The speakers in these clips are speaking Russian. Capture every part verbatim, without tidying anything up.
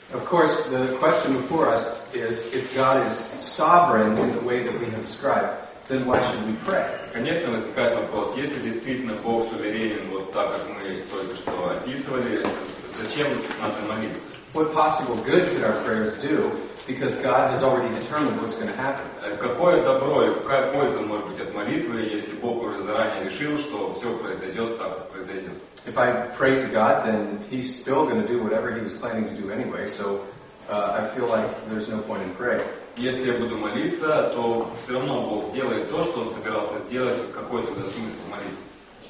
Of course, the question before us is, if God is sovereign in the way that we have described, then why should we pray? Конечно, возникает вопрос, если действительно Бог суверенен, вот так, как мы только что описывали, зачем надо молиться? What possible good could our prayers do? Because God has already determined what's going to happen. Какое добро и какая польза может быть от молитвы, если Бог уже заранее решил, что все произойдет так, как произойдет? If I pray to God, then He's still going to do whatever He was planning to do anyway. So uh, I feel like there's no point in praying. Если я буду молиться, то все равно Бог делает то, что Он собирался сделать. Какой тогда смысл молитвы?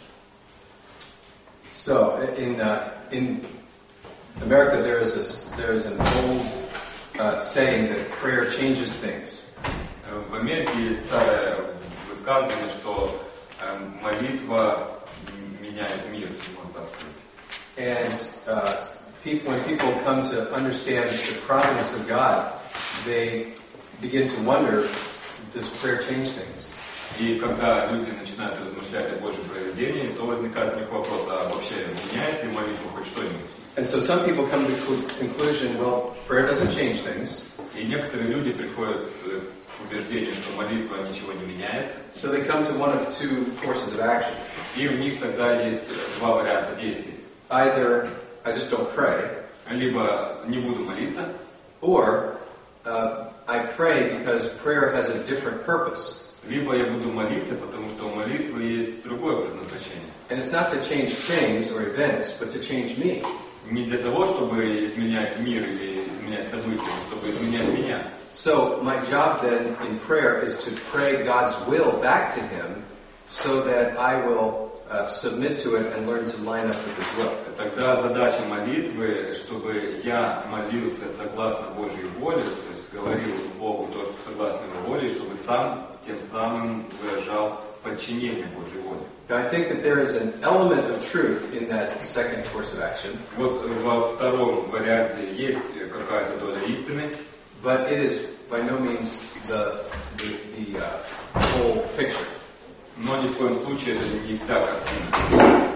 So in uh, in America, there is a, there is an old uh, saying that prayer changes things. В Америке есть старое высказывание, что молитва меняет мир, можно так сказать. And uh, people, when people come to understand the providence of God, they begin to wonder, does prayer change things? И когда люди начинают размышлять о Божьем провидении, то возникает у них вопрос, а вообще меняет ли молитва хоть что-нибудь? And so some people come to the conclusion, well, prayer doesn't change things. И некоторые люди приходят к убеждению, что молитва ничего не меняет. So they come to one of two courses of action. И у них тогда есть два варианта действий. Either I just don't pray, либо не буду молиться, or uh, I pray because prayer has a different purpose. Либо я буду молиться, потому что у молитвы есть другое предназначение. And it's not to change things or events, but to change me. Не для того, чтобы изменять мир или изменять события, но чтобы изменять меня. So my job then in prayer is to pray God's will back to Him, so that I will uh, submit to it and learn to line up with His will. Тогда задача молитвы, чтобы я молился согласно Божьей воле, то есть говорил Богу то, что согласно Его воле, чтобы сам тем самым выражал подчинение Божьей воле. I think that there is an element of truth in that second course of action. Вот во втором варианте есть какая-то доля истины. But it is by no means the the, the uh, whole picture. Но ни в коем случае это не вся картина.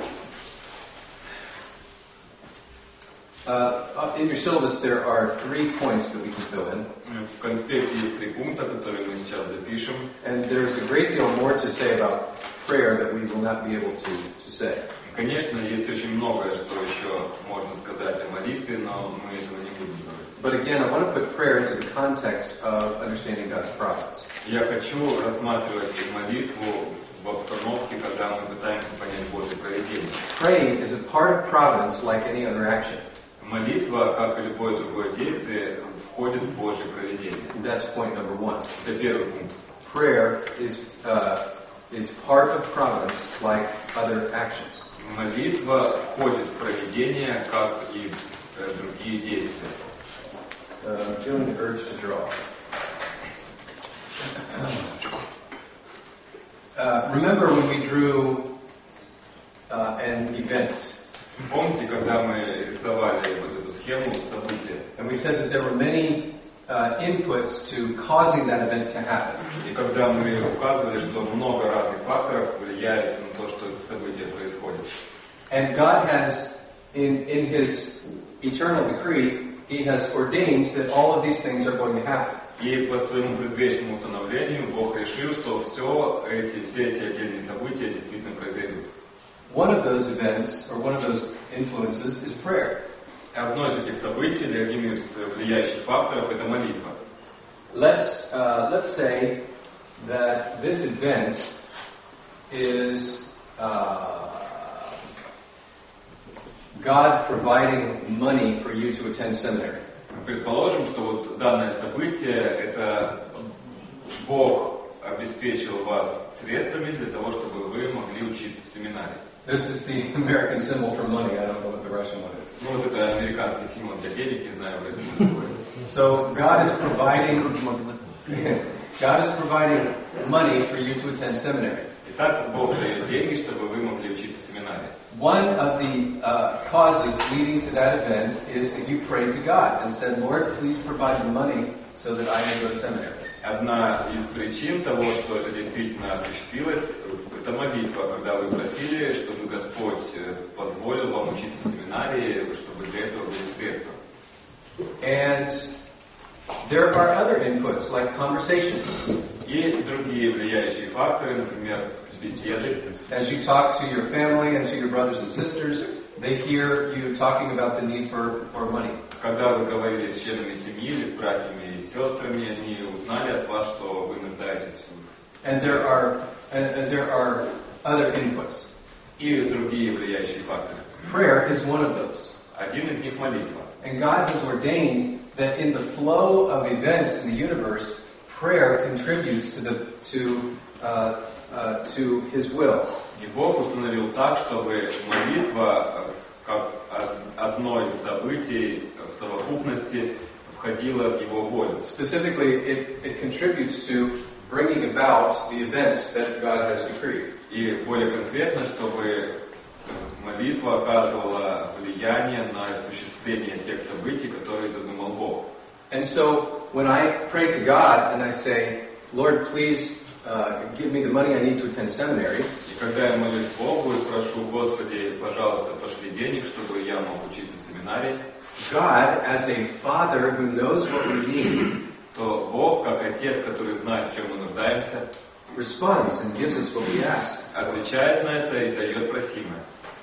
Uh, in your syllabus, there are three points that we can fill in. В конспекте есть три пункта, которые мы сейчас запишем. And there's a great deal more to say about prayer that we will not be able to to say. Конечно, есть очень многое, что еще можно сказать о молитве, но мы этого не будем говорить. But again, I want to put prayer into the context of understanding God's providence. Я хочу рассматривать молитву в обстановке, когда мы пытаемся понять Божье провидение. Praying is a part of providence like any other action. Молитва, как и любое другое действие, входит в Божье провидение. That's point number one. Это первый пункт. Prayer is uh, is part of providence like other actions. Молитва входит в провидение, как и э, другие действия. Uh, feeling the urge to draw. Uh, remember when we drew uh, an event? Помните, когда мы рисовали вот эту схему события? And we said that there were many uh, inputs to causing that event to happen. И когда мы указывали, что много разных факторов влияют на то, что это событие происходит. And God has, in in His eternal decree, He has ordained that all of these things are going to happen. И по своему предвечному установлению Бог решил, что все эти, все эти отдельные события действительно произойдут. One of those events, or one of those influences, is prayer. Одно из этих событий, или один из влияющих факторов, это молитва. Let's uh, let's say that this event is uh, God providing money for you to attend seminary. Предположим, что вот данное событие, это Бог обеспечил вас средствами для того, чтобы вы могли учиться в семинаре. This is the American symbol for money. I don't know what the Russian one is. Ну вот это американский символ для денег, не знаю в России какой. So God is providing, God is providing money for you to attend seminary. Итак, Бог дает деньги, чтобы вы могли учиться в семинаре. One of the uh, causes leading to that event is that you prayed to God and said, Lord, please provide the money so that I may go to seminary. Одна из причин того, что это действительно осуществилось, это молитва, когда вы просили, чтобы Господь позволил вам учиться в семинарии, чтобы для этого были средства. And there are other inputs, like conversations. И другие влияющие факторы, например, беседы. As you talk to your family and to your brothers and sisters, they hear you talking about the need for, for money. Когда вы говорили с членами семьи, или с братьями и сестрами, они узнали от вас, что вы нуждаетесь в... And there are, and, and there are other inputs. И другие влияющие факторы. Prayer is one of those. Один из них молитва. And God has ordained that in the flow of events in the universe, prayer contributes to the to uh, uh, to His will. И Бог установил так, чтобы молитва, как одно из событий в совокупности, входила в Его волю. Specifically, it, it contributes to bringing about the events that God has decreed. И более конкретно, чтобы молитва оказывала влияние на осуществление тех событий, которые задумал Бог. And so, when I pray to God and I say, Lord, please uh, give me the money I need to attend seminary, И когда я молюсь Богу и прошу, Господи, пожалуйста, пошли денег, чтобы я мог учиться в семинарии, God, as a father who knows what we need, то Бог, как Отец, который знает, в чем мы нуждаемся, responds and gives us what we ask. отвечает на это и дает просимое.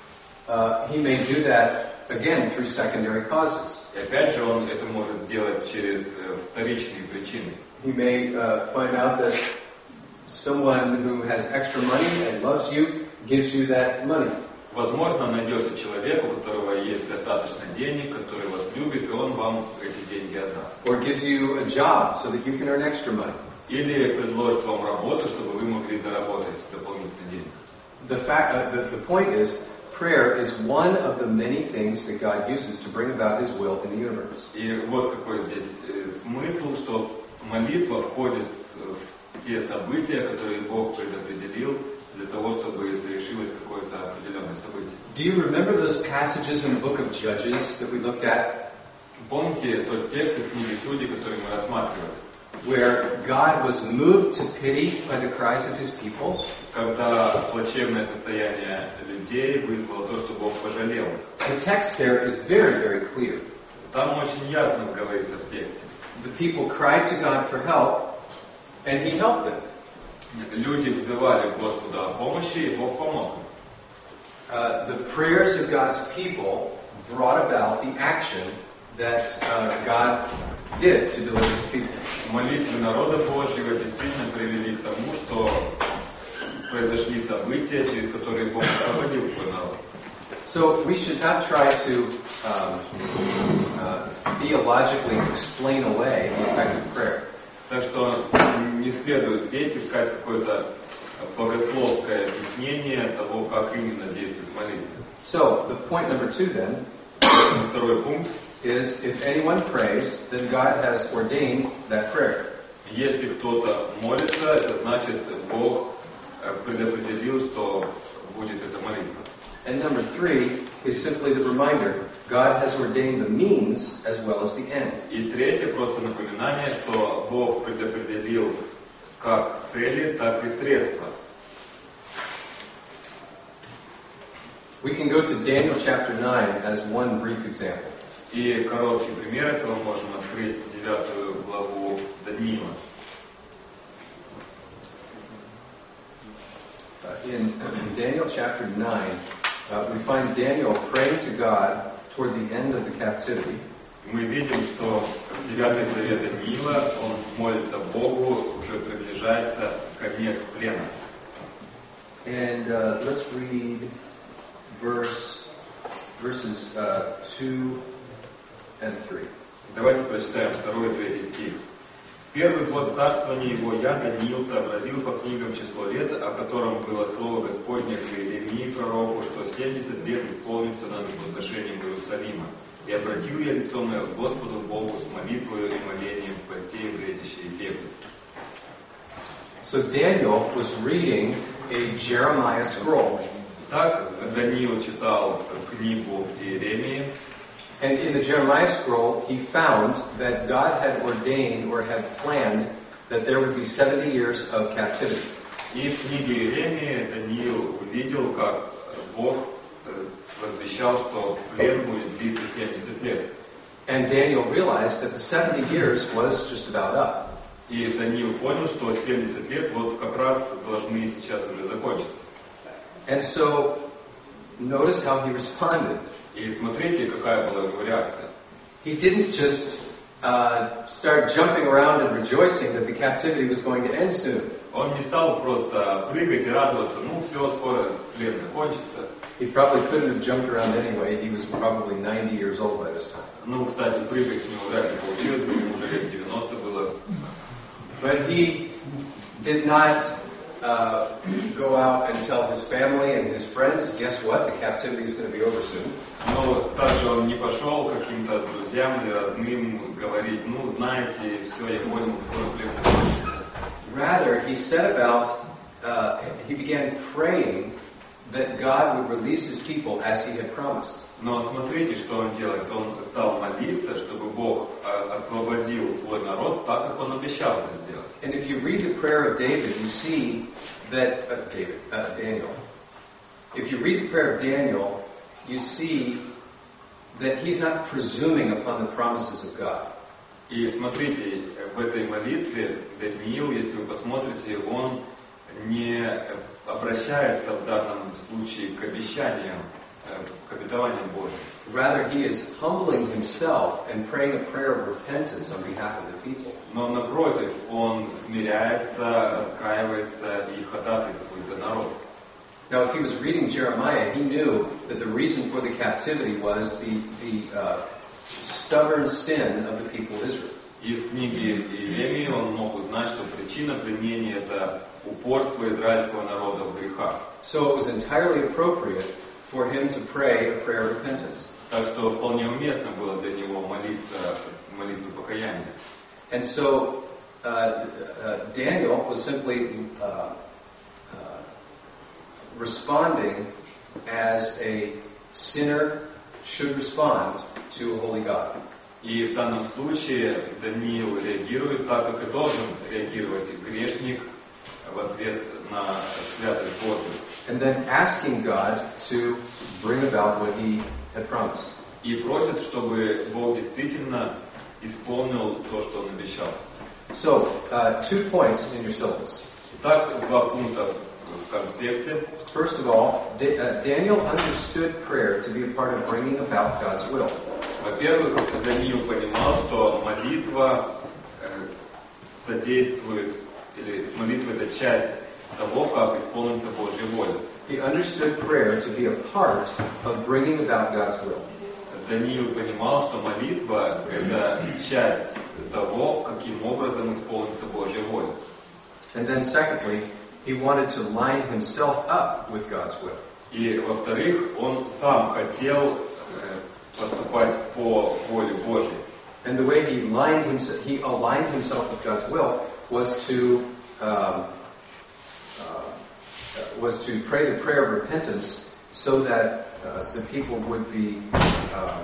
Uh, he may do that, again, through secondary causes. И опять же, Он это может сделать через вторичные причины. He may uh, find out that someone who has extra money and loves you gives you that money. Возможно, найдется человек, у которого есть достаточно денег, который вас любит, и он вам эти деньги отдаст. Or gives you a job so that you can earn extra money. Или предложит вам работу, чтобы вы могли заработать дополнительные деньги. The fact, uh, the, the point is, prayer is one of the many things that God uses to bring about His will in the universe. И вот какой здесь смысл, что молитва входит в те события, которые Бог предопределил для того, чтобы совершилось какое-то определенное событие. Do you remember those passages in the book of Judges that we looked at? Помните тот текст из книги Судей, который мы рассматривали? Where God was moved to pity by the cries of His people? Когда плачевное состояние людей вызвало то, что Бог пожалел. The text there is very, very clear. Там очень ясно говорится в тексте. The people cried to God for help, and He helped them. Люди взывали Господа о помощи, и Бог помог им. Uh, the prayers of God's people brought about the action that uh, God did to deliver His people. Молитвы народа Божьего действительно привели к тому, что произошли события, через которые Бог освободил свой народ. So we should not try to um, uh, theologically explain away the effect of prayer. Так что не следует здесь искать какое-то богословское объяснение того, как именно действует молитва. So the point number two then Второй пункт. is if anyone prays, then God has ordained that prayer. Если кто-то молится, это значит, Бог предопределил, что будет эта молитва. And number three is simply the reminder, God has ordained the means as well as the end. И третье, просто напоминание, что Бог предопределил как цели, так и средства. We can go to Daniel chapter nine as one brief example. И короткий пример этого можем открыть девятую главу Даниила. Uh, in Daniel chapter nine, uh, we find Daniel praying to God toward the end of the captivity. Мы видим, что в девятой главе Даниила он молится Богу, уже приближается конец плена. And uh, let's read verse, verses uh, two and three. Давайте прочитаем второй и третий стих. В первый год царствования его я, Даниил, сообразил по книгам число лет, о котором было слово Господне к Иеремии пророку, что семьдесят лет исполнится над опустошением Иерусалима. И обратил я лицо мое к Господу Богу с молитвою и молением в посте и вретище и пепле. So Daniel was reading a Jeremiah scroll. Так Даниил читал книгу Иеремии. And in the Jeremiah scroll, he found that God had ordained or had planned that there would be seventy years of captivity. И в книге Иеремии Даниил увидел, как Бог возвещал, что плен будет длиться семьдесят лет. And Daniel realized that the seventy years was just about up. И Даниил понял, что семьдесят лет вот как раз должны сейчас уже закончиться. And so, notice how he responded. И смотрите, какая была его реакция. He didn't just uh, start jumping around and rejoicing that the captivity was going to end soon. Он не стал просто прыгать и радоваться, ну все, скоро плен закончится. He probably couldn't have jumped around anyway. He was probably ninety years old by this time. Ну, кстати, прыгать у него вряд ли получилось, ему уже лет девяносто было. But he did not uh, go out and tell his family and his friends, guess what, the captivity is going to be over soon. Но также он не пошел каким-то друзьям или родным говорить, ну, знаете, все, я понял, скоро плен закончится. Rather, he set about, uh, he began praying that God would release his people as he had promised. Но смотрите, что он делает. Он стал молиться, чтобы Бог освободил свой народ так, как он обещал это сделать. And if you read the prayer of David, you see that, uh, David, uh, Daniel, if you read the prayer of Daniel, you see that he's not presuming upon the promises of God. И смотрите, в этой молитве Даниил, если вы посмотрите, он не обращается в данном случае к обещаниям, к обетованиям Божьим. Rather, he is humbling himself and praying a prayer of repentance on behalf of the people. Но напротив, он смиряется, раскаивается и ходатайствует за народ. Now, if he was reading Jeremiah, he knew that the reason for the captivity was the the uh, stubborn sin of the people of Israel. Из книги Иеремии он мог узнать, что причина пленения – это упорство израильского народа в грехах. So it was entirely appropriate for him to pray a prayer of repentance. Так что вполне уместно было для него молиться молитву покаяния. And so uh, uh, Daniel was simply uh, uh, responding as a sinner should respond to a holy God. И в данном случае Даниил реагирует так, как и должен реагировать грешник в ответ на святость Божию. And then asking God to bring about what he had promised. И просит, чтобы Бог действительно исполнил то, что Он обещал. So, uh, two points in your syllabus. Итак, два пункта в конспекте. First of all, Da- uh, Daniel understood prayer to be a part of bringing about God's will. Во-первых, Даниил понимал, что молитва э, содействует, или с молитвой это часть того, как исполнится Божья воля. He understood prayer to be a part of bringing about God's will. Даниил понимал, что молитва – это часть того, каким образом исполнится Божья воля. And then secondly, he wanted to line himself up with God's will. И, во-вторых, он сам хотел э, поступать по воле Божьей. And the way he lined himself, he aligned himself with God's will was to um, uh, was to pray the prayer of repentance, so that uh, the people would be um,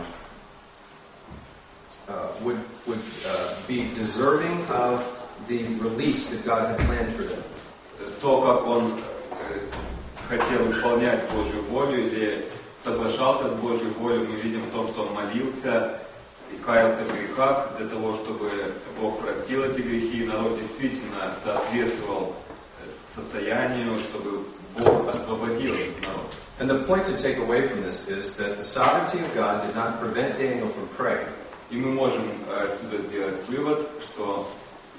uh, would would uh, be deserving of the release that God had planned for them. То, как он э, хотел исполнять Божью волю или соглашался с Божьей волей, мы видим в том, что он молился и каялся в грехах для того, чтобы Бог простил эти грехи, и народ действительно соответствовал состоянию, чтобы Бог освободил этот народ. And the point to take away from this is that the sovereignty of God did not prevent Daniel from praying. И мы можем отсюда сделать вывод, что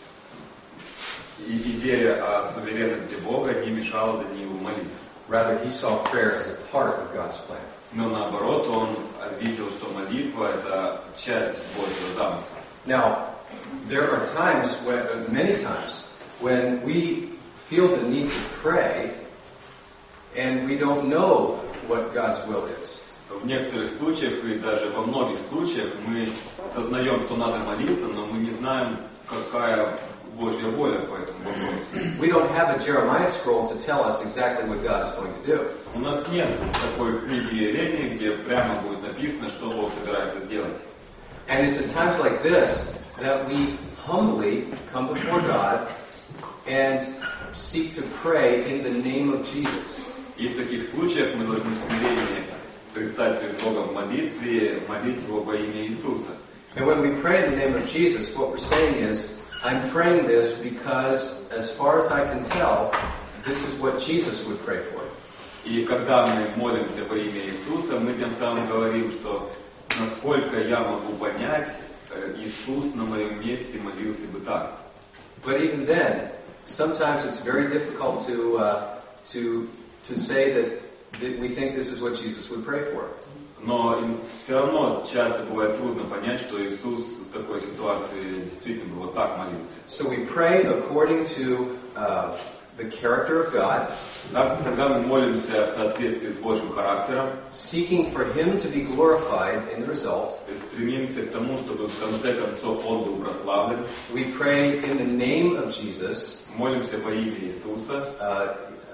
идея о суверенности Бога не мешала Даниилу молиться. Rather, he saw prayer as a part of God's plan. Но наоборот, он видел, что молитва – это часть Божьего замысла. Now, there are times, when, many times, when we feel the need to pray, and we don't know what God's will is. В некоторых случаях, и даже во многих случаях, мы сознаем, что надо молиться, но мы не знаем, какая Божья воля по этому вопросу. We don't have a Jeremiah scroll to tell us exactly what God is going to do. У нас нет такой книги Иеремии, где прямо будет написано, что Бог собирается сделать. And it's at times like this that we humbly come before God and seek to pray in the name of Jesus. И в таких случаях мы должны в смирении предстать перед Богом в молитве, молить Его во имя Иисуса. And when we pray in the name of Jesus, what we're saying is, I'm praying this because, as far as I can tell, this is what Jesus would pray for. И когда мы молимся во имя Иисуса, мы тем самым говорим, что насколько я могу понять, Иисус на моем месте молился бы так. But even then, sometimes it's very difficult to uh, to to say that, that we think this is what Jesus would pray for. Но все равно часто бывает трудно понять, что Иисус в такой ситуации действительно бы вот так молился. So we pray according to uh, the character of God. Тогда мы молимся в соответствии с Божьим характером. Seeking for Him to be glorified in the result. Стремимся к тому, чтобы в конце концов Он был прославлен. We pray in the name of Jesus. Молимся во имя Иисуса. Uh,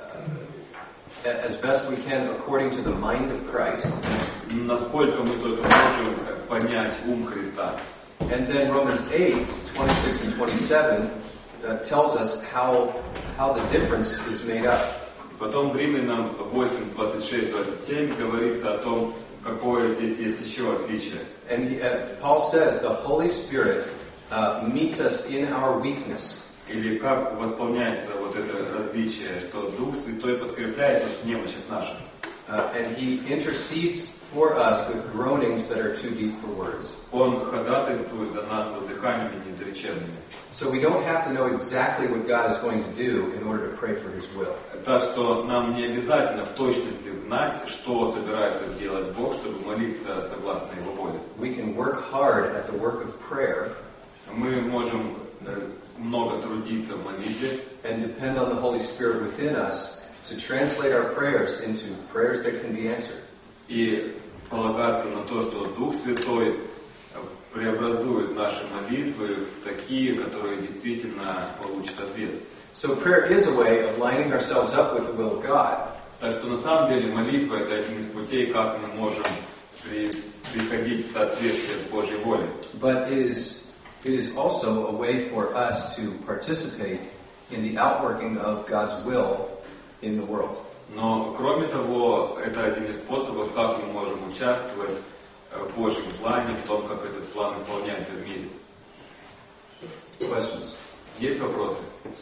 as best we can according to the mind of Christ. Насколько мы только можем понять ум Христа. And then Romans eight, twenty-six and twenty-seven uh, tells us how how the difference is made up. Потом в Римлянам восемь, двадцать шесть, двадцать семь говорится о том, какое здесь есть еще отличие. And he, uh, Paul says the Holy Spirit uh, meets us in our weakness. Или как восполняется вот это различие, что Дух Святой подкрепляет нас в немощах наших. Uh, and he intercedes for us with groanings that are too deep for words. Он ходатайствует за нас воздыханиями неизреченными. So we don't have to know exactly what God is going to do in order to pray for His will. Так что нам не обязательно в точности знать, что собирается сделать Бог, чтобы молиться согласно Его воле. We can work hard at the work of prayer. Мы можем много трудиться в молитве. And depend on the Holy Spirit within us to translate our prayers into prayers that can be answered. И полагаться на то, что Дух Святой преобразует наши молитвы в такие, которые действительно получат ответ. So prayer is a way of lining ourselves up with the will of God. Так что на самом деле молитва — это один из путей, как мы можем при, приходить в соответствие с Божьей волей. But it is it is also a way for us to participate in the outworking of God's will in the world. Но кроме того, это один из способов, как мы можем участвовать в Божьем плане, в том, как этот план исполняется в мире. Questions? Есть вопросы?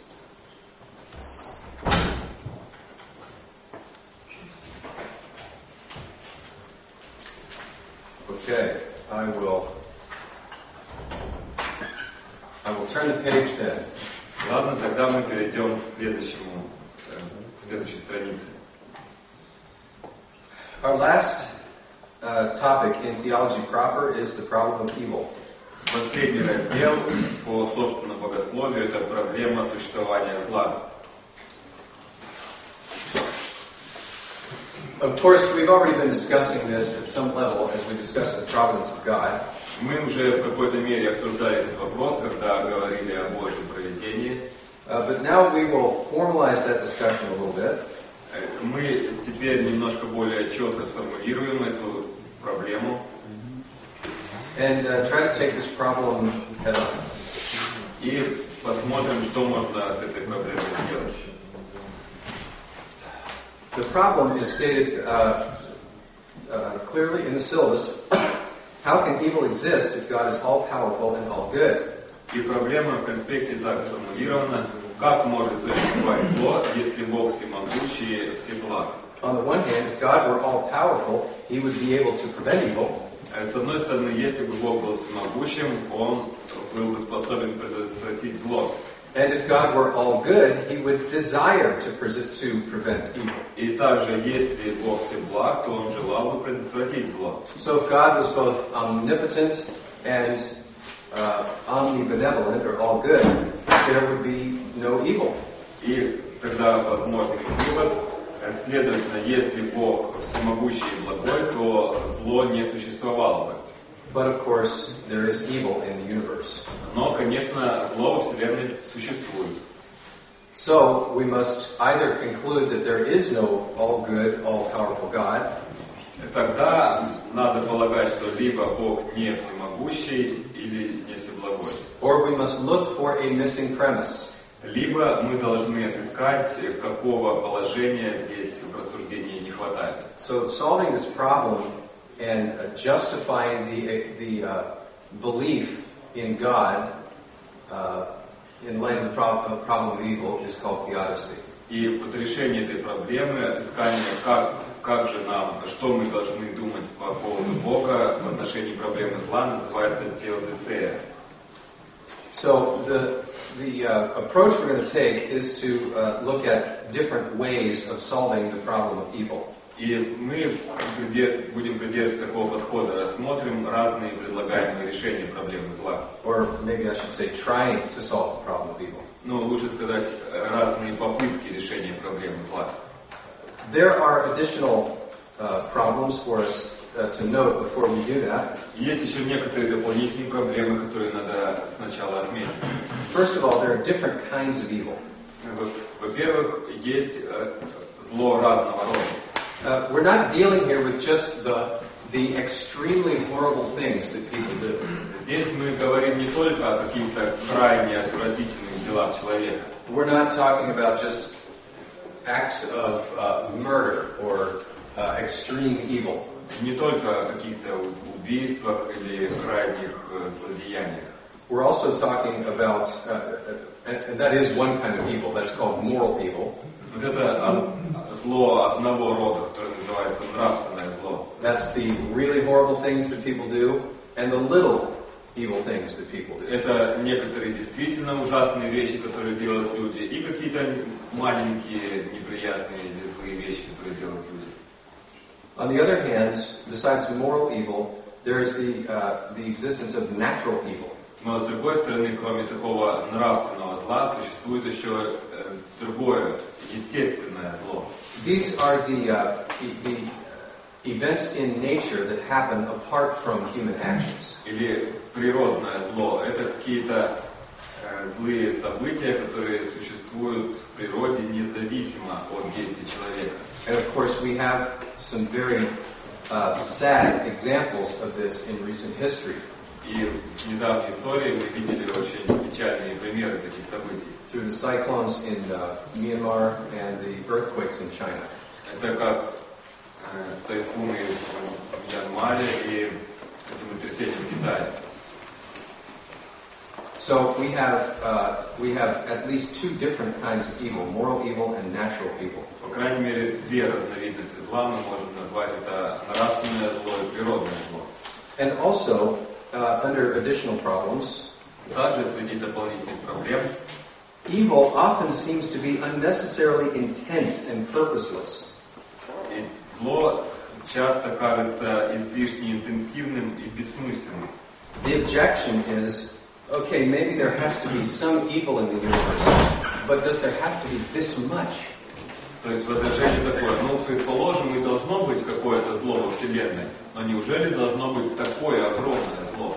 Okay, I will I will turn the page then. Ладно, тогда мы перейдем к следующему, к следующей странице. Our last uh, topic in theology proper is the problem of evil. Последний раздел по собственному богословию — это проблема существования зла. Of course, we've already been discussing this at some level as we discuss the providence of God. Мы уже в какой-то мере обсуждали этот вопрос, когда говорили о Божьем провидении. Uh, but now we will formalize that discussion a little bit. Мы теперь немножко более четко сформулируем эту проблему. And uh, try to take this problem head on. И посмотрим, что можно с этой проблемой сделать. The problem is stated uh, uh, clearly in the syllabus. How can evil exist if God is all-powerful and all-good? И проблема в конспекте так сформулирована: как может существовать зло, если Бог всемогущий и всеблаг? On the one hand, if God were all-powerful, He would be able to prevent evil. С одной стороны, если бы Бог был всемогущим, Он был бы способен предотвратить зло. And if God were all-good, He would desire to, pre- to prevent evil. И также, если Бог всеблаг, то Он желал бы предотвратить зло. So if God was both omnipotent and uh, omnibenevolent, or all-good, there would be no evil. И тогда возможный вывод: следовательно, если Бог всемогущий и благой, то зло не существовало бы. But of course, there is evil in the universe. Но, конечно, зло во Вселенной существует. So we must either conclude that there is no all-good, all-powerful God, Тогда надо полагать, что либо Бог не всемогущий или не всеблагой. or we must look for a missing premise. Либо мы должны отыскать, какого положения здесь в рассуждении не хватает. So solving this problem and uh, justifying the the uh, belief in God uh, in light of the problem, uh, problem of evil is called theodicy. И вот решение этой проблемы, отыскание, как, как же нам, что мы должны думать по поводу Бога в отношении проблемы зла, называется теодицея. So the the uh, approach we're going to take is to uh, look at different ways of solving the problem of evil. И мы будем придерживаться такого подхода, рассмотрим разные предлагаемые решения проблемы зла. Or maybe I should say trying to solve the problem of evil. Ну, лучше сказать, разные попытки решения проблемы зла. There are additional uh, problems for us uh, to note before we do that. Есть еще некоторые дополнительные проблемы, которые надо сначала отметить. First of all, there are different kinds of evil. Во-первых, есть зло разного рода. Uh, we're not dealing here with just the the extremely horrible things that people do. Здесь мы говорим не только о каких-то крайне отвратительных делах человека. We're not talking about just acts of uh, murder or uh, extreme evil. Не только о каких-то убийствах или крайних злодеяниях. We're also talking about, uh, and, and that is one kind of evil. That's called moral evil. Вот это зло одного рода, которое называется нравственное зло. That's the really horrible things that people do, and the little evil things that people do. Это некоторые действительно ужасные вещи, которые делают люди, и какие-то маленькие неприятные или злые вещи, которые делают люди. On the other hand, besides moral evil, there is the uh, the existence of natural evil. Но с другой стороны, кроме такого нравственного зла, существует еще э, другое, естественное зло. These are the, uh, the, the events in nature that happen apart from human actions. Или природное зло. Это какие-то э, злые события, которые существуют в природе независимо от действий человека. And of course, we have some very uh, sad examples of this in recent history. И в недавней истории мы видели очень печальные примеры таких событий. Through the cyclones in uh, Myanmar and the earthquakes in China. Это как э, тайфуны в Мьянмаре и землетрясения в Китае. So we have uh, we have at least two different kinds of evil: moral evil and natural evil. По крайней мере, две разновидности зла мы можем назвать: это нравственное зло и природное зло. And also, uh, under additional problems, также среди дополнительных проблем, evil often seems to be unnecessarily intense and purposeless. И зло часто кажется излишне интенсивным и бессмысленным. The objection is, okay, maybe there has to be some evil in the universe, but does there have to be this much? То есть возражение такое: ну, предположим, и должно быть какое-то зло во Вселенной, но неужели должно быть такое огромное зло?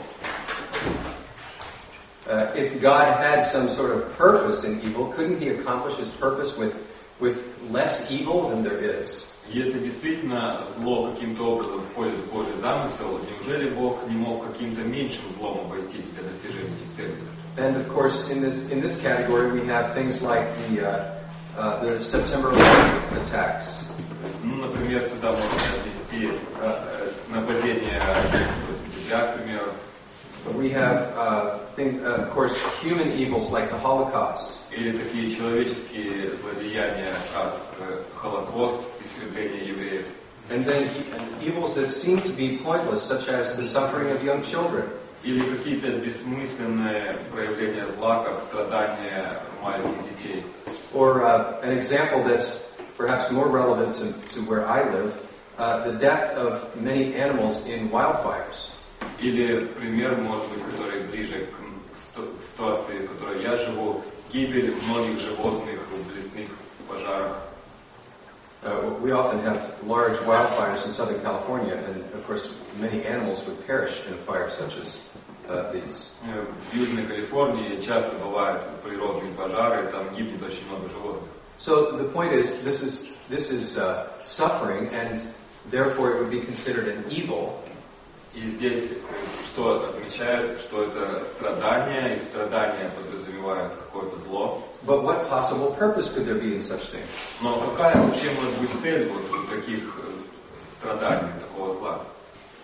Uh, if God had some sort of purpose in evil, couldn't He accomplish His purpose with with less evil than there is? Если действительно зло каким-то образом входит в Божий замысел, неужели Бог не мог каким-то меньшим злом обойтись для достижения этих целей? And of course, in this in this category, we have things like the uh, uh, the September eleventh attacks. Ну, например, сюда можно отнести uh, нападение одиннадцатого сентября, к примеру. We have, uh, thing, uh, of course, human evils like the Holocaust. Или такие человеческие злодеяния, как Холокост, истребление евреев. And then evils that seem to be pointless, such as the suffering of young children. Или какие-то бессмысленные проявления зла, как страдания маленьких детей. Or uh, an example that's perhaps more relevant to, to where I live, uh, the death of many animals in wildfires. Или пример, может быть, который ближе к ситуации, в которой я живу, гибель многих животных в лесных пожарах. Uh, we often have large wildfires in Southern California, and of course, many animals would perish in a fire such as uh, these. В Южной Калифорнии часто бывают природные пожары, там гибнет очень много животных. So the point is, this is this is uh, suffering, and therefore it would be considered an evil. И здесь что отмечают, что это страдания, и страдания подразумевают какое-то зло. But what possible purpose could there be in such things? Но какая вообще может быть цель вот таких страданий, такого зла?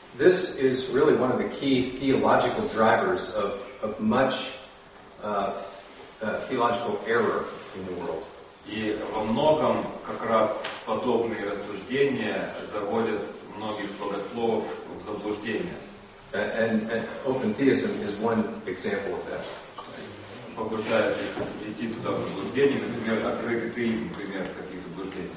This is really one of the key theological drivers of, of much uh, uh, theological error in the world. И во многом как раз подобные рассуждения заводят многих богословов в заблуждение. And, and open theism is one example of that. Побуждают их идти туда в заблуждение, например, открытый теизм, пример таких заблуждений.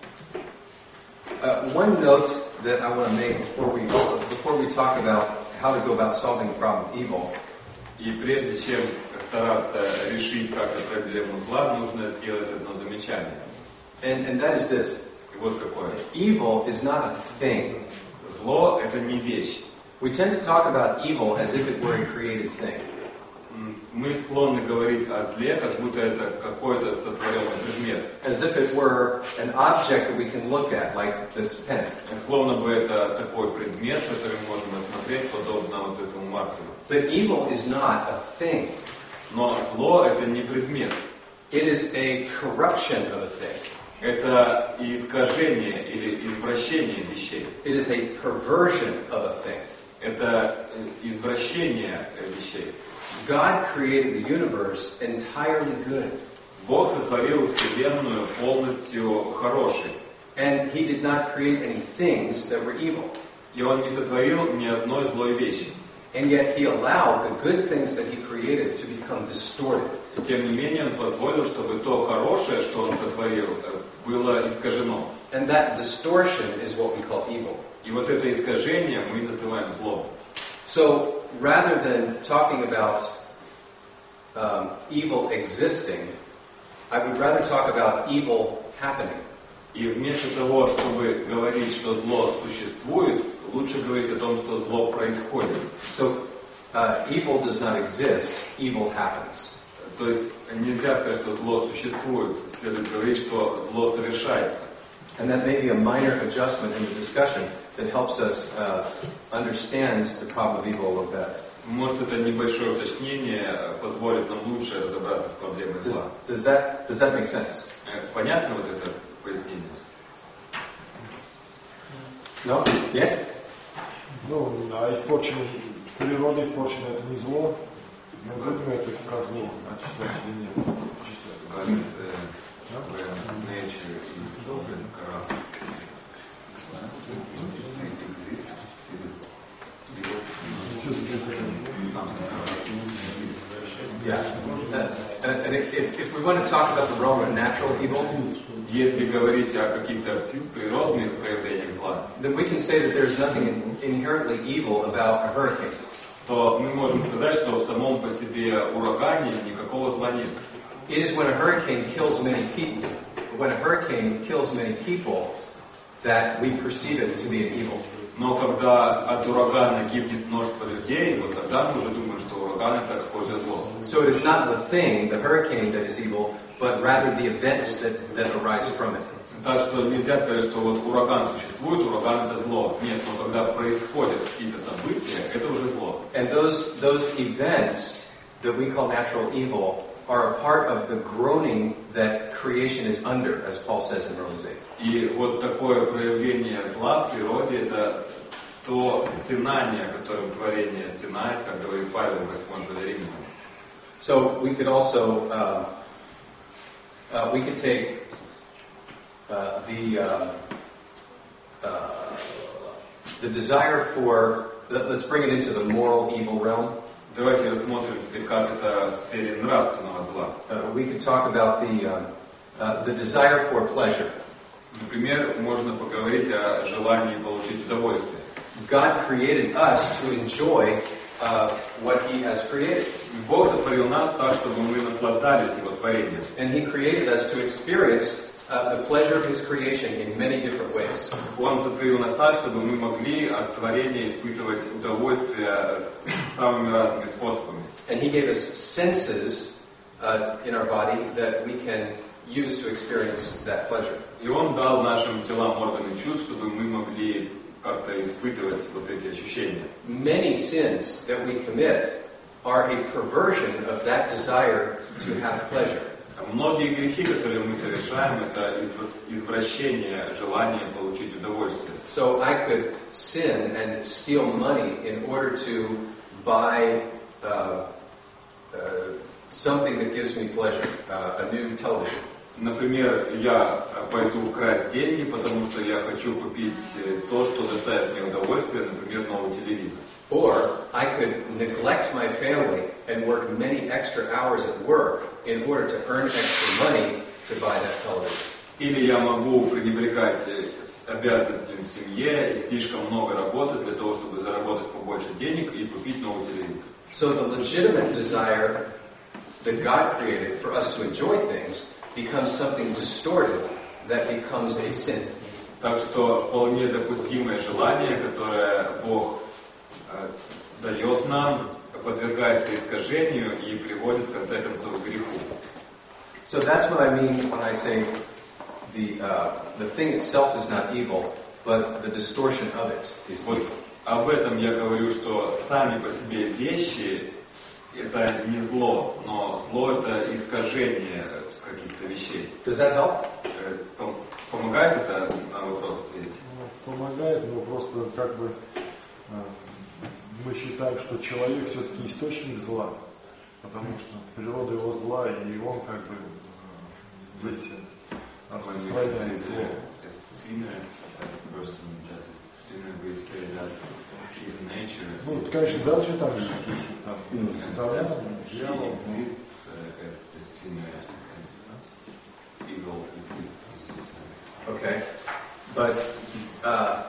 Uh, one note that I want to make before we before we talk about how to go about solving the problem of evil. И прежде чем стараться решить как-то проблему зла, нужно сделать одно замечание. And, and that is this. И вот какое. Evil is not a thing. Зло — это не вещь. We tend to talk about evil as if it were a created thing. Мы склонны говорить о зле, как будто это какой-то сотворенный предмет. As if it were an object that we can look at, like this pen. Словно бы это такой предмет, который мы можем рассмотреть, подобно вот этому маркеру. But evil is not a thing. Но зло — это не предмет. It is a corruption of a thing. Это искажение или извращение вещей. It is a perversion of a thing. Это извращение вещей. God created the universe entirely good. Бог сотворил Вселенную полностью хорошей. And He did not create any things that were evil. И Он не сотворил ни одной злой вещи. And yet He allowed the good things that He created to become distorted. И тем не менее Он позволил, чтобы то хорошее, что Он сотворил, было искажено. And that distortion is what we call evil. И вот это искажение мы называем злом. So, rather than talking about um, evil existing, I would rather talk about evil happening. И вместо того, чтобы говорить, что зло существует, лучше говорить о том, что зло происходит. So, uh, evil does not exist, evil happens. То есть нельзя сказать, что зло существует, следует говорить, что зло совершается. And that may be a minor adjustment in the discussion that helps us uh, understand the problem of evil a little better. Может, это небольшое уточнение позволит нам лучше разобраться с проблемой Does, зла. does that does that make sense? Понятно вот это пояснение? No? Нет? Ну, а испорченный, природа испорчена, это не зло. Мы будем это как зло отчислять или нет? God is, uh, when nature is already corrupt, it exists. Is it something corrupt exists? Yeah. Uh, and if, if we want to talk about the realm of natural evil, Если говорить о каких-то природных проявлениях зла, then we can say that there's nothing inherently evil about a hurricane. то мы можем сказать, что в самом по себе урагане никакого зла нет. It is when a hurricane kills many people, when a hurricane kills many people, that we perceive it to be an evil. Но когда от урагана гибнет множество людей, вот тогда мы уже думаем, что ураган это какое-то зло. So it is not the thing, the hurricane, that is evil, but rather the events that, that arise from it. Так что нельзя сказать, что вот ураган существует, ураган это зло. Нет, но когда происходят какие-то события, это уже зло. And those those events that we call natural evil are a part of the groaning that creation is under, as Paul says in Romans eight. И вот такое проявление зла в природе это то стенание, которым творение стенает, как говорит Павел в восьмой главе Римлянам. So we could also uh, uh, we could take uh, the uh, uh, the desire for let's bring it into the moral evil realm. Давайте рассмотрим теперь, как это в сфере нравственного зла. Uh, we could talk about the uh, uh, the desire for pleasure. Например, можно поговорить о желании получить удовольствие. God created us to enjoy uh, what He has created. Бог сотворил нас так, чтобы мы наслаждались Его творением. And He created us to experience uh, the pleasure of His creation in many different ways. Он сотворил нас так, чтобы мы могли от творения испытывать удовольствие самыми разными способами. And He gave us senses uh, in our body that we can use to experience that pleasure. И Он дал нашим телам органы чувств, чтобы мы могли как-то испытывать вот эти ощущения. Many sins that we commit are a perversion of that desire to have pleasure. Многие грехи, которые мы совершаем, это извращение желания получить удовольствие. So I could sin and steal money in order to buy uh, uh, something that gives me pleasure, uh, a new television. Например, я пойду красть деньги, потому что я хочу купить то, что доставит мне удовольствие, например, новый телевизор. Or I could neglect my family and work many extra hours at work in order to earn extra money to buy that television. Или я могу пренебрегать обязанностями в семье и слишком много работать для того, чтобы заработать побольше денег и купить новый телевизор. So the legitimate desire that God created for us to enjoy things becomes something distorted that becomes a sin. Так что вполне допустимое желание, которое Бог э, дает нам, подвергается искажению и приводит в конце концов к греху. So that's what I mean when I say the uh, the thing itself is not evil, but the distortion of it is Вот evil. об этом я говорю, что сами по себе вещи это не зло, но зло это искажение каких-то вещей. Does that help? Помогает это на вопрос ответить? Ну, помогает, но просто как бы мы считаем, что человек все-таки источник зла, потому что природа его зла, и он как бы здесь распространяет зло. Ну, конечно, даже там же там, сатана, дьявол. Okay, but uh,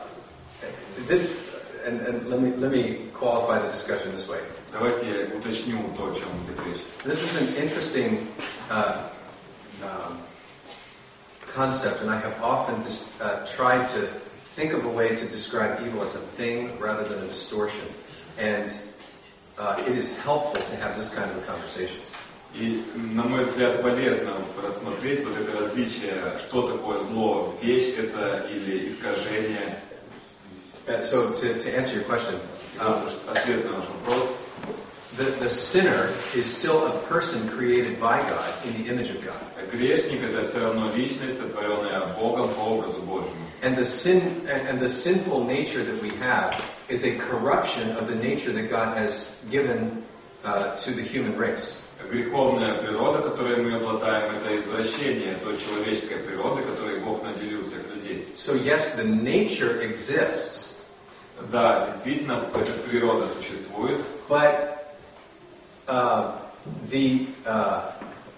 this, and, and let me let me qualify the discussion this way. Давайте я уточню то, о чем идет речь. This is an interesting uh, um, concept, and I have often dis- uh, tried to think of a way to describe evil as a thing rather than a distortion, and uh, it is helpful to have this kind of a conversation. И, на мой взгляд, полезно рассмотреть вот это различие, что такое зло, вещь это или искажение. Uh, so, to, to answer your question, um, ответ на ваш вопрос. The, the sinner is still a person created by God in the image of God. Грешник это все равно личность, сотворенная Богом по образу Божьему. And the sin and the sinful nature that we have is a corruption of the nature that God has given uh, to the human race. Греховная природа, которой мы обладаем, это извращение той человеческой природы, которой Бог наделил всех людей. So yes, the nature exists. Да, действительно, эта природа существует. But uh, the uh,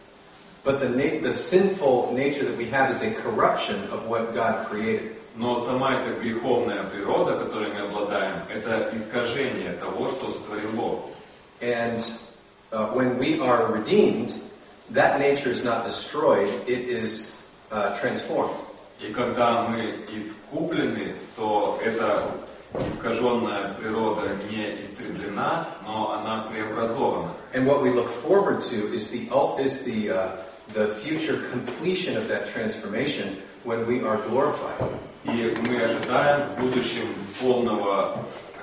but the na- the sinful nature that we have is a corruption of what God created. Но сама эта греховная природа, которой мы обладаем, это искажение того, что сотворил Бог. And Uh, when we are redeemed, that nature is not destroyed, it is uh, transformed. И когда мы искуплены, то эта искаженная природа не истреблена, но она преобразована. And what we look forward to is the is the uh, the future completion of that transformation when we are glorified. И мы ожидаем в будущем полного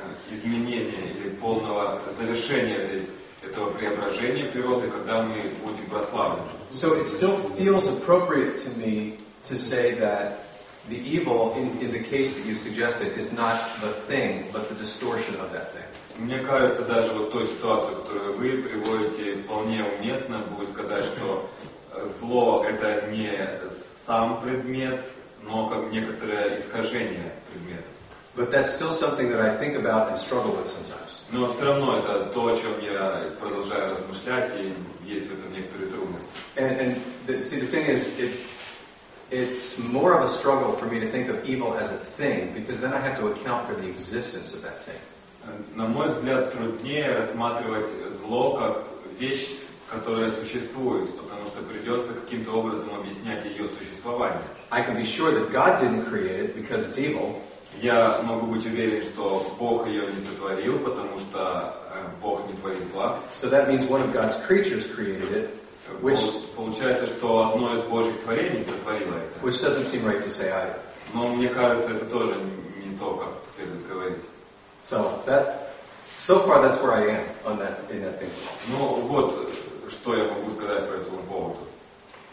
изменения или полного завершения этой этого преображения природы, когда мы будем прославлены. So it still feels appropriate to me to say that the evil, in, in the case that you suggested, is not the thing, but the distortion of that thing. Мне кажется, даже вот той ситуацию, которую вы приводите, вполне уместно будет сказать, что зло это не сам предмет, но как некоторое искажение предмета. But that's still something that I think about and struggle with sometimes. Но все равно это то, о чем я продолжаю размышлять, и есть в этом некоторые трудности. And, and the, see, the thing is, it, it's more of a struggle for me to think of evil as a thing, because then I have to account for the existence of that thing. На мой взгляд, труднее рассматривать зло как вещь, которая существует, потому что придется каким-то образом объяснять ее существование. I can be sure that God didn't create it because it's evil. Я могу быть уверен, что Бог ее не сотворил, потому что Бог не творит зла. So that means one of God's creatures created it, which получается, что одно из Божьих творений сотворило это. Which doesn't seem right to say either. Но мне кажется, это тоже не то, как следует говорить. So that, so far, that's where I am on that in that thing. Ну вот, что я могу сказать по этому поводу.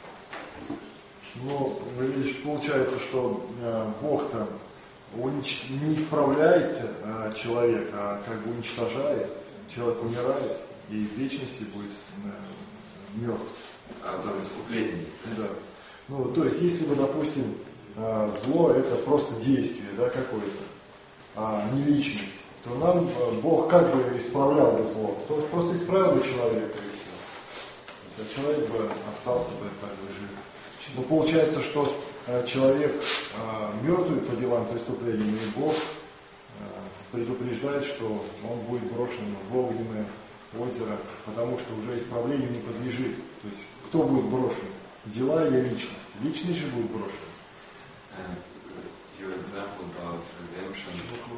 получается, что э, Бог-то унич... не исправляет э, человека, а как бы уничтожает. Человек умирает и в вечности будет э, мертв. А до искуплений. Да. Ну, то есть, если бы, допустим, э, зло это просто действие, да, какое-то, а не личность, то нам э, Бог как бы исправлял бы зло? То есть просто исправил бы человека и все. А человек бы остался бы так бы жив. Но получается, что э, человек э, мертвый по делам преступления, и Бог э, предупреждает, что он будет брошен в огненное озеро, потому что уже исправлению не подлежит. То есть кто будет брошен? Дела или личность? Личность же будет брошена. And your example about redemption,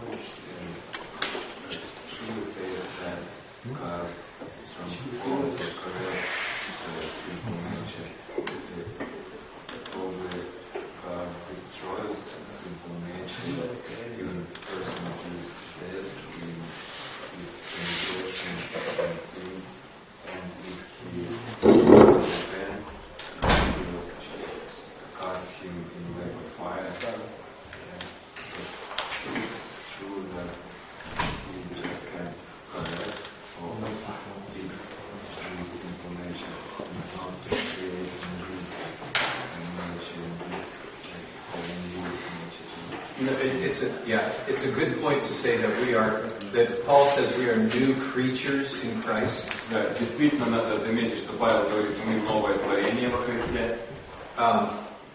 uh, should we say that God transforms or corrects the sinful nature? Probably God destroys sinful nature, even the person is dead in his transgressions and sins, and if he repent, he will cast him in the lake of fire. Yeah. Is it true that he just can correct or fix his sinful nature and not to create a new nature, like whole new nature? You know, it, it's a yeah, it's a good point to say that we are that Paul says we are new creatures in Christ. Да, действительно надо заметить, что Павел говорит, мы новое творение во Христе. Um,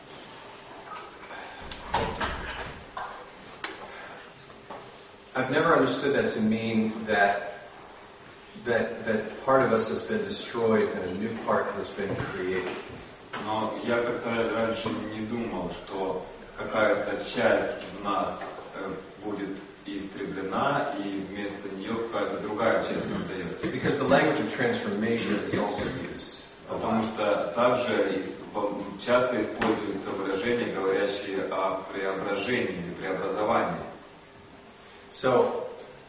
I've never understood that to mean that that that part of us has been destroyed and a new part has been created. Но я как-то раньше не думал, что какая-то часть в нас э, будет истреблена, и вместо нее какая-то другая часть нам дается. Because the language of transformation is also used. Потому что также и часто используются выражения, говорящие о преображении или преобразовании. So,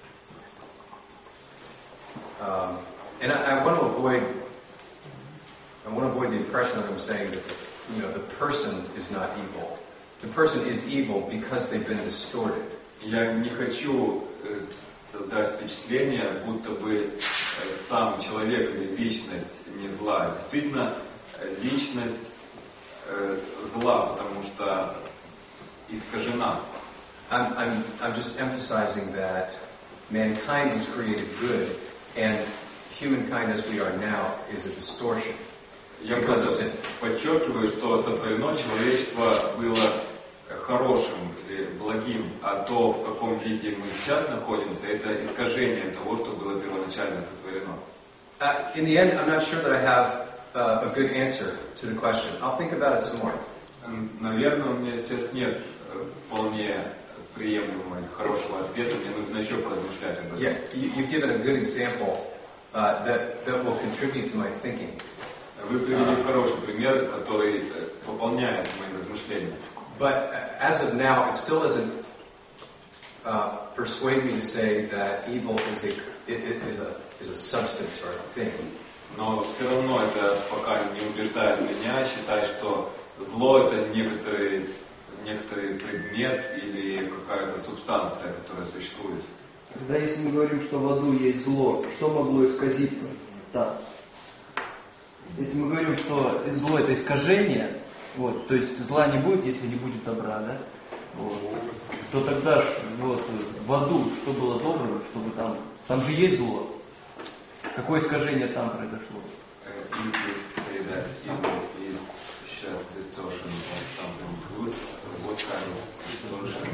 um, and I, I want to avoid, I want to avoid the impression that I'm saying that the, you know the person is not evil. The person is evil because they've been distorted. Я не хочу э, создать впечатление, будто бы э, сам человек или личность не зла. Действительно, э, личность э, зла, потому что искажена. I'm, I'm, I'm just emphasizing that mankind was created good, and humankind as we are now is a distortion. Я Because просто of sin. подчеркиваю, что сотворено человечество было хорошим или благим, а то, в каком виде мы сейчас находимся, это искажение того, что было первоначально сотворено. Uh, in the end, I'm not sure that I have uh, a good answer to the question. I'll think about it some more. Наверное, у меня сейчас нет вполне приемлемого и хорошего ответа. Мне нужно еще поразмышлять об этом. Yeah, you, you've given a good example uh, that, that will contribute to my thinking. Вы привели хороший пример, который пополняет мои размышления. But as of now, it still doesn't uh, persuade me to say that evil is a it, it is a is a substance or a thing. Но все равно это пока не убеждает меня считать, что зло это некоторый, некоторый предмет или какая-то субстанция, которая существует. Тогда если мы говорим, что в аду есть зло, что могло исказиться? Да. Если мы говорим, что зло это искажение, вот, то есть зла не будет, если не будет добра, да? Вот, то тогда ж, вот, в аду что было доброго, чтобы там, там же есть зло. Какое искажение там произошло? If we say that evil is just distortion of something good, what kind of distortion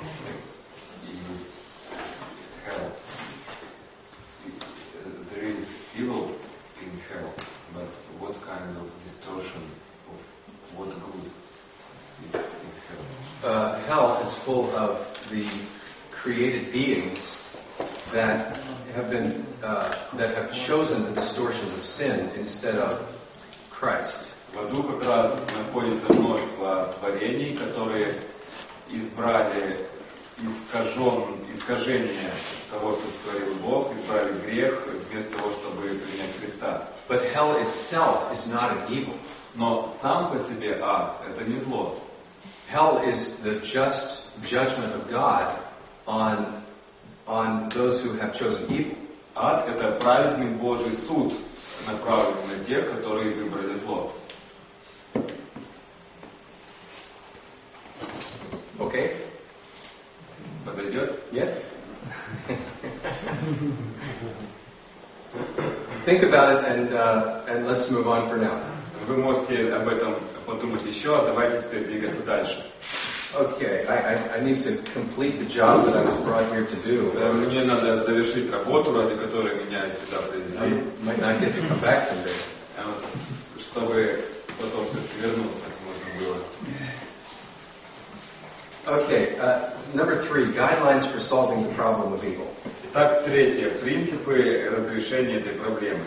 is hell? There is evil in hell, but what kind of distortion of what good is hell? Uh, hell is full of the created beings that have been uh, that have chosen the distortions of sin instead of Christ. В аду как раз находится множество творений, которые избрали искажен, искажение того, что сотворил Бог, избрали грех вместо того, чтобы принять Христа. But hell itself is not an evil. Но сам по себе ад – это не зло. hell is the just judgment of God on, on those who have chosen evil. Ад – это праведный Божий суд, направленный на тех, которые выбрали зло. Okay? Подойдет? Yeah? Think about it and, uh, and let's move on for now. Вы можете об этом подумать еще, а давайте теперь двигаться дальше. Okay, I, I, I need to complete the job that I was brought here to do. Мне надо завершить работу, ради которой меня сюда I привезли, might not get to come back someday. чтобы потом все-таки вернуться, как можно было. Okay, uh, number three, guidelines for solving the problem of evil. Итак, третье. Принципы разрешения этой проблемы.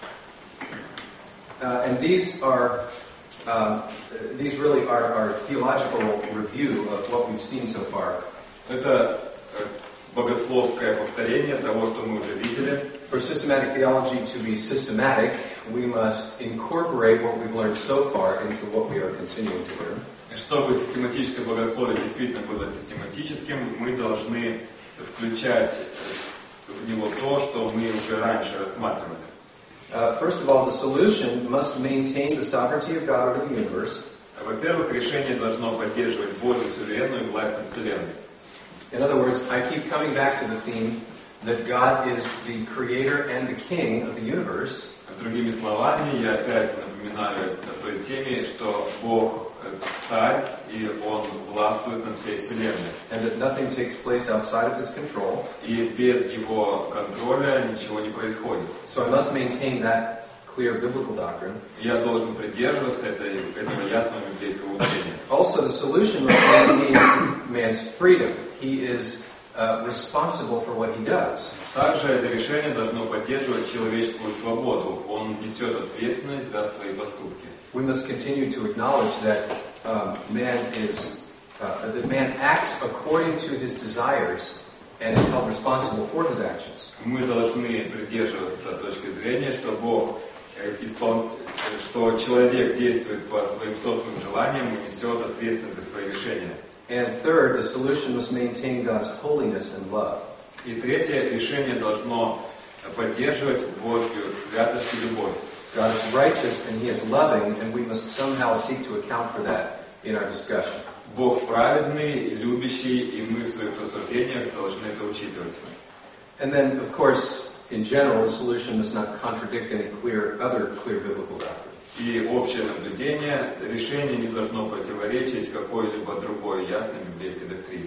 Uh, and these are, um, these really are our theological review of what we've seen so far. Это богословское повторение того, что мы уже видели. For systematic theology to be systematic, we must incorporate what we've learned so far into what we are continuing to learn. Чтобы систематическое богословие действительно было систематическим, мы должны включать в него то, что мы уже раньше рассматривали. Uh, first of all, the solution must maintain the sovereignty of God over the universe. Во-первых, решение должно поддерживать Божью суверенную власть над Вселенной. In other words, I keep coming back to the theme that God is the creator and the king of the universe. Другими словами, я опять напоминаю о той теме, что Бог царь, и Он властвует над всей Вселенной. And that nothing takes place outside of his control. И без Его контроля ничего не происходит. So I must maintain that clear biblical doctrine. Я должен придерживаться этой, этого ясного библейского учения. Also, the solution must maintain man's freedom. He is uh, responsible for what he does. Также это решение должно поддерживать человеческую свободу. Он несет ответственность за свои поступки. We must continue to acknowledge that um, man is uh, that man acts according to his desires and is held responsible for his actions. Мы должны придерживаться точки зрения, что Бог испол... что человек действует по своим собственным желаниям и несет ответственность за свои решения. And third, the solution must maintain God's holiness and love. И третье, решение должно поддерживать Божью святость и любовь. God is righteous and He is loving, and we must somehow seek to account for that in our discussion. Бог праведный, любящий, и мы в своих рассуждениях должны это учитывать. And then, of course, in general, the solution must not contradict any clear, other clear biblical doctrine. И общее наблюдение, решение не должно противоречить какой-либо другой ясной библейской доктрине.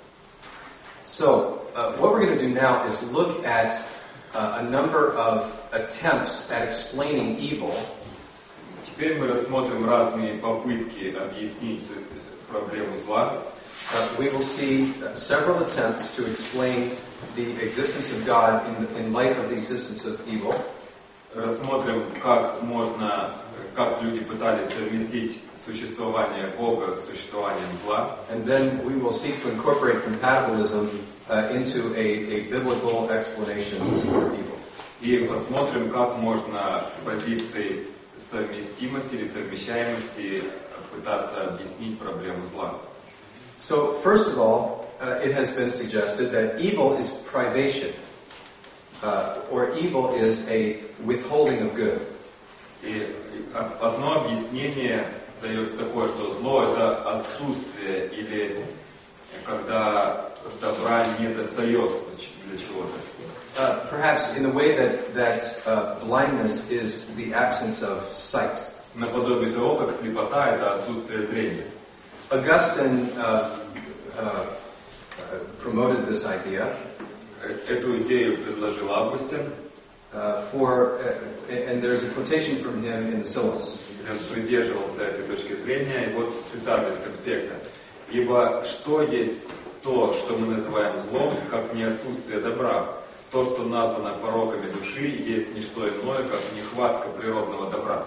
So, uh, what we're going to do now is look at uh, a number of attempts at explaining evil. Теперь мы рассмотрим разные попытки объяснить проблему зла. Uh, we will see uh, several attempts to explain the existence of God in, the, in light of the existence of evil. Рассмотрим, как можно, как люди пытались совместить существование Бога с существованием зла. And then we will seek to incorporate compatibilism uh, into a, a biblical explanation for evil. И посмотрим, как можно с позиции совместимости или совмещаемости пытаться объяснить проблему зла. So, first of all, uh, it has been suggested that evil is privation, uh, or evil is a withholding of good. И одно объяснение дается такое, что зло – это отсутствие или когда добра не достает для чего-то. Uh, perhaps in the way that, that uh, blindness is the absence of sight. Наподобие того, как слепота – это отсутствие зрения. Augustine uh, uh, promoted this idea. Эту идею предложил Августин. Uh, for, uh, and there's a quotation from him in the syllabus. Он придерживался этой точки зрения, и вот цитата из конспекта. «Ибо что есть то, что мы называем злом, как не отсутствие добра? То, что названо пороками души, есть не что иное, как нехватка природного добра».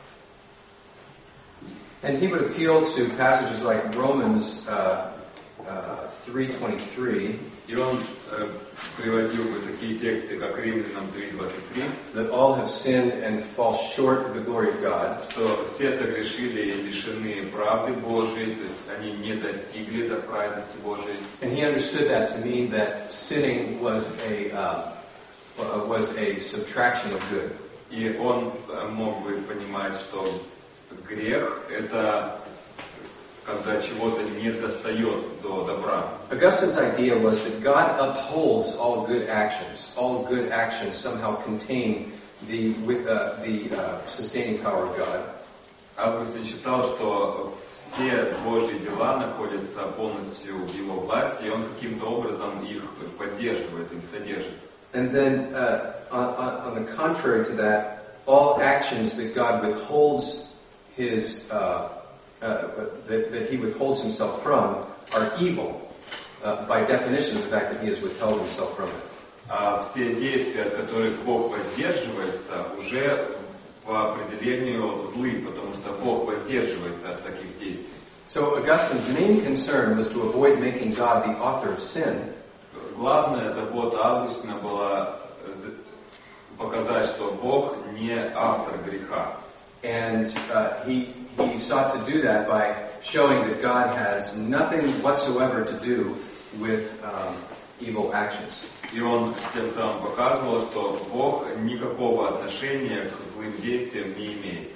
And he would appeal to passages like Romans uh, uh, three twenty-three. И он э, приводил бы такие тексты, как Римлянам три двадцать три, that all have sinned and fall short of the glory of God. что все согрешили и лишены правды Божией, то есть они не достигли до праведности Божией. And he understood that to mean that sinning was a uh, was a subtraction of good. И он мог бы понимать, что грех – это когда чего-то не достает до добра. Augustine's idea was that God upholds all good actions. All good actions somehow contain the uh, the uh, sustaining power of God. Августин считал, что все Божьи дела находятся полностью в его власти, и он каким-то образом их поддерживает, их содержит. And then, uh, on, on the contrary to that, all actions that God withholds his uh, uh, that, that he withholds himself from are evil, uh, by definition of the fact that he has withheld himself from it. А все действия, от которых Бог воздерживается, уже по определению злы, потому что Бог воздерживается от таких действий. So Augustine's main concern was to avoid making God the author of sin. Главная забота Августина была показать, что Бог не автор греха. And uh, he he sought to do that by showing that God has nothing whatsoever to do with um, evil actions. И он тем самым показывал, что Бог никакого отношения к злым действиям не имеет.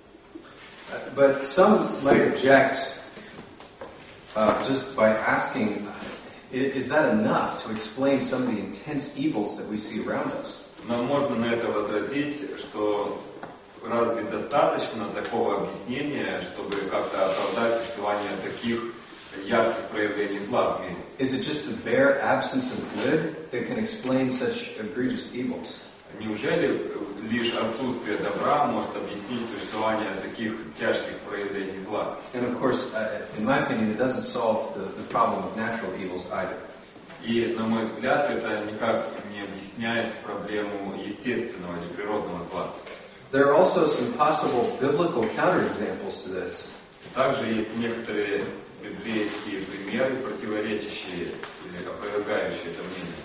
But some might object uh, just by asking, is that enough to explain some of the intense evils that we see around us? Но можно на это возразить, что разве достаточно такого объяснения, чтобы как-то оправдать существование таких ярких проявлений зла в мире? Is it just the bare absence of good that can explain such egregious evils? Неужели лишь отсутствие добра может объяснить существование таких тяжких проявлений зла? And of course, uh, in my opinion, it doesn't solve the, the problem of natural evils either. И, на мой взгляд, это никак не объясняет проблему естественного или природного зла. There are also some possible biblical counterexamples to this. Также есть некоторые библейские примеры, противоречащие или опровергающие это мнение.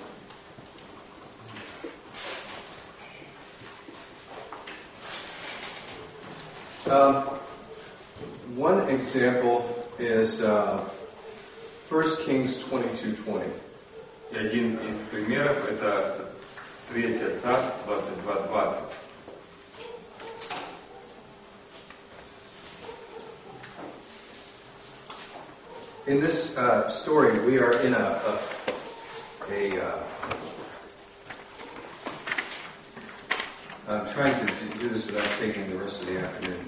Um, one example is uh, First Kings twenty-two twenty. И один из примеров это Третье Царство двадцать два двадцать. In this uh, story, we are in a a, a uh, I'm trying to do this without taking the rest of the afternoon.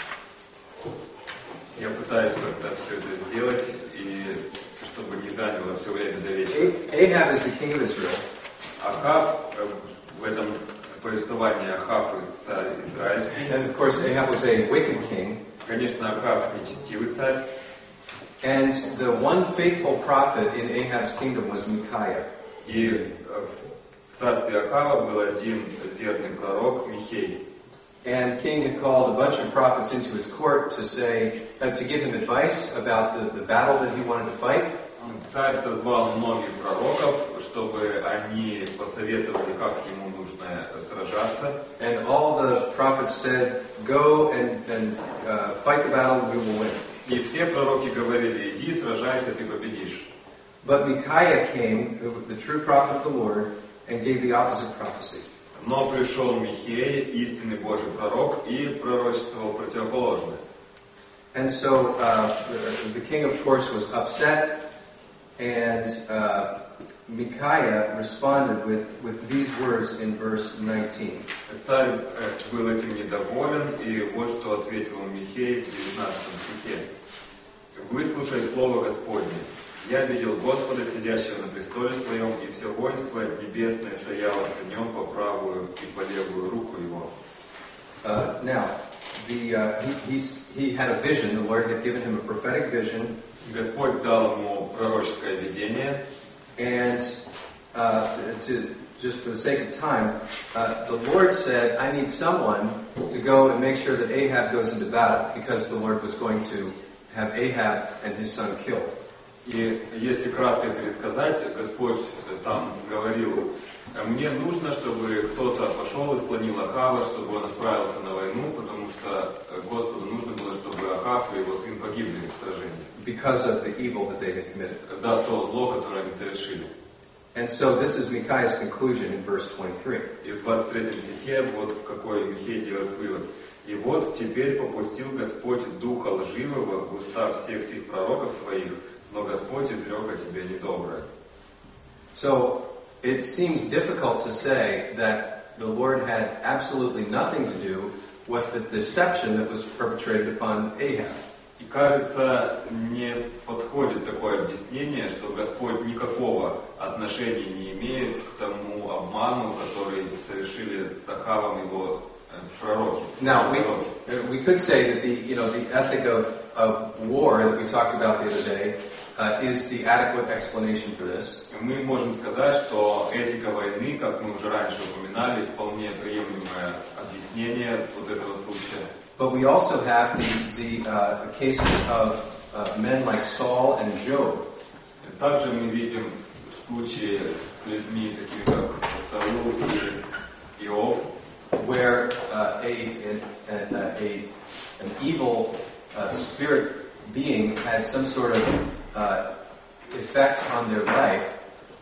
Я пытаюсь как-то все это сделать, и чтобы не заняло все время до вечера. Ahab is the king of Israel. Ахав, в этом повествовании Ахав царь израильский. And of course, Ahab was a wicked king. Конечно, Ахав нечестивый царь. And the one faithful prophet in Ahab's kingdom was Micaiah. И в царстве Ахава был один верный пророк Михей. And king had called a bunch of prophets into his court to say, uh, to give him advice about the, the battle that he wanted to fight. Царь созвал многих пророков, чтобы они посоветовали, как ему нужно сражаться. And all the prophets said, go and, and uh, fight the battle, we will win. И все пророки говорили, иди, сражайся, ты победишь. But Micaiah came, the true prophet of the Lord, and gave the opposite prophecy. Но пришел Михей, истинный Божий пророк, и пророчествовал противоположное. And so uh, the, the king, of course, was upset, and uh, Micaiah responded with, with these words in verse nineteen. Царь был этим недоволен, и вот что ответил ему Михей в девятнадцатом стихе. «Выслушай слово Господне. Я видел Господа, сидящего на престоле своем, и все воинство небесное стояло при нем по правую и по левую руку его». Uh, now, the, uh, he, he's, he had a vision. The Lord had given him a prophetic vision. Господь дал ему пророческое видение. And uh, to, just for the sake of time, uh, the Lord said, I need someone to go and make sure that Ahab goes into battle, because the Lord was going to have Ahab and his son killed. И если кратко пересказать, Господь там говорил: мне нужно, чтобы кто-то пошел и склонил Ахава, чтобы он отправился на войну, потому что Господу нужно было, чтобы Ахав и его сын погибли в сражении. Because of the evil that they had committed. За то зло, которое они совершили. And so this is Micaiah's conclusion in verse twenty-three. И в двадцать третьем стихе вот какой Михей делает вывод. И вот теперь попустил Господь духа лживого в уста всех сих пророков твоих, но Господь изрек о тебе недоброе. So it seems difficult to say that the Lord had absolutely nothing to do with the deception that was perpetrated upon Ahab. И кажется, не подходит такое объяснение, что Господь никакого отношения не имеет к тому обману, который совершили с Ахавом его пророки. Now we we could say that the you know the ethic of of war that we talked about the other day uh, is the adequate explanation for this. Мы можем сказать, что этика войны, как мы уже раньше упоминали, вполне приемлемое объяснение вот этого случая. But we also have the, the uh, cases of uh, men like Saul and Job. Также мы видим случаи с людьми, такими как Саул и Иов, where uh, a, a, a an evil uh, spirit being had some sort of uh, effect on their life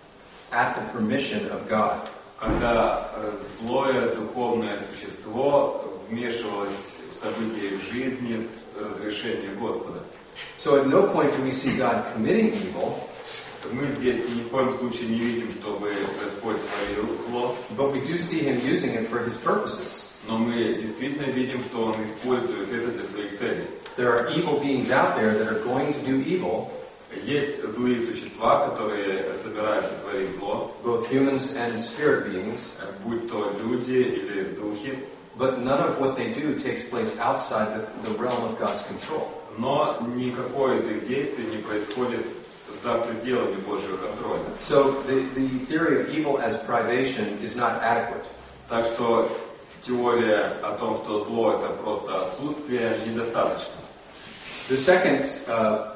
at the permission of God. Когда злое духовное существо вмешивалось события их жизни с разрешения Господа. So at no point do we see God committing evil. Мы здесь ни в коем случае не видим, чтобы Господь творил зло. But we do see Him using it for His purposes. Но мы действительно видим, что Он использует это для своих целей. There are evil beings out there that are going to do evil. Есть злые существа, которые собираются творить зло. Both humans and spirit beings. Будь то люди или духи. But none of what they do takes place outside the, the realm of God's control. Но никакое из их действий не происходит за пределами Божьего контроля. So the, the theory of evil as privation is not adequate. Так что теория о том, что зло это просто отсутствие, недостаточно. The second uh,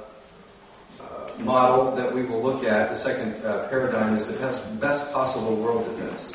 uh, model that we will look at, the second uh, paradigm, is the best, best possible world defense.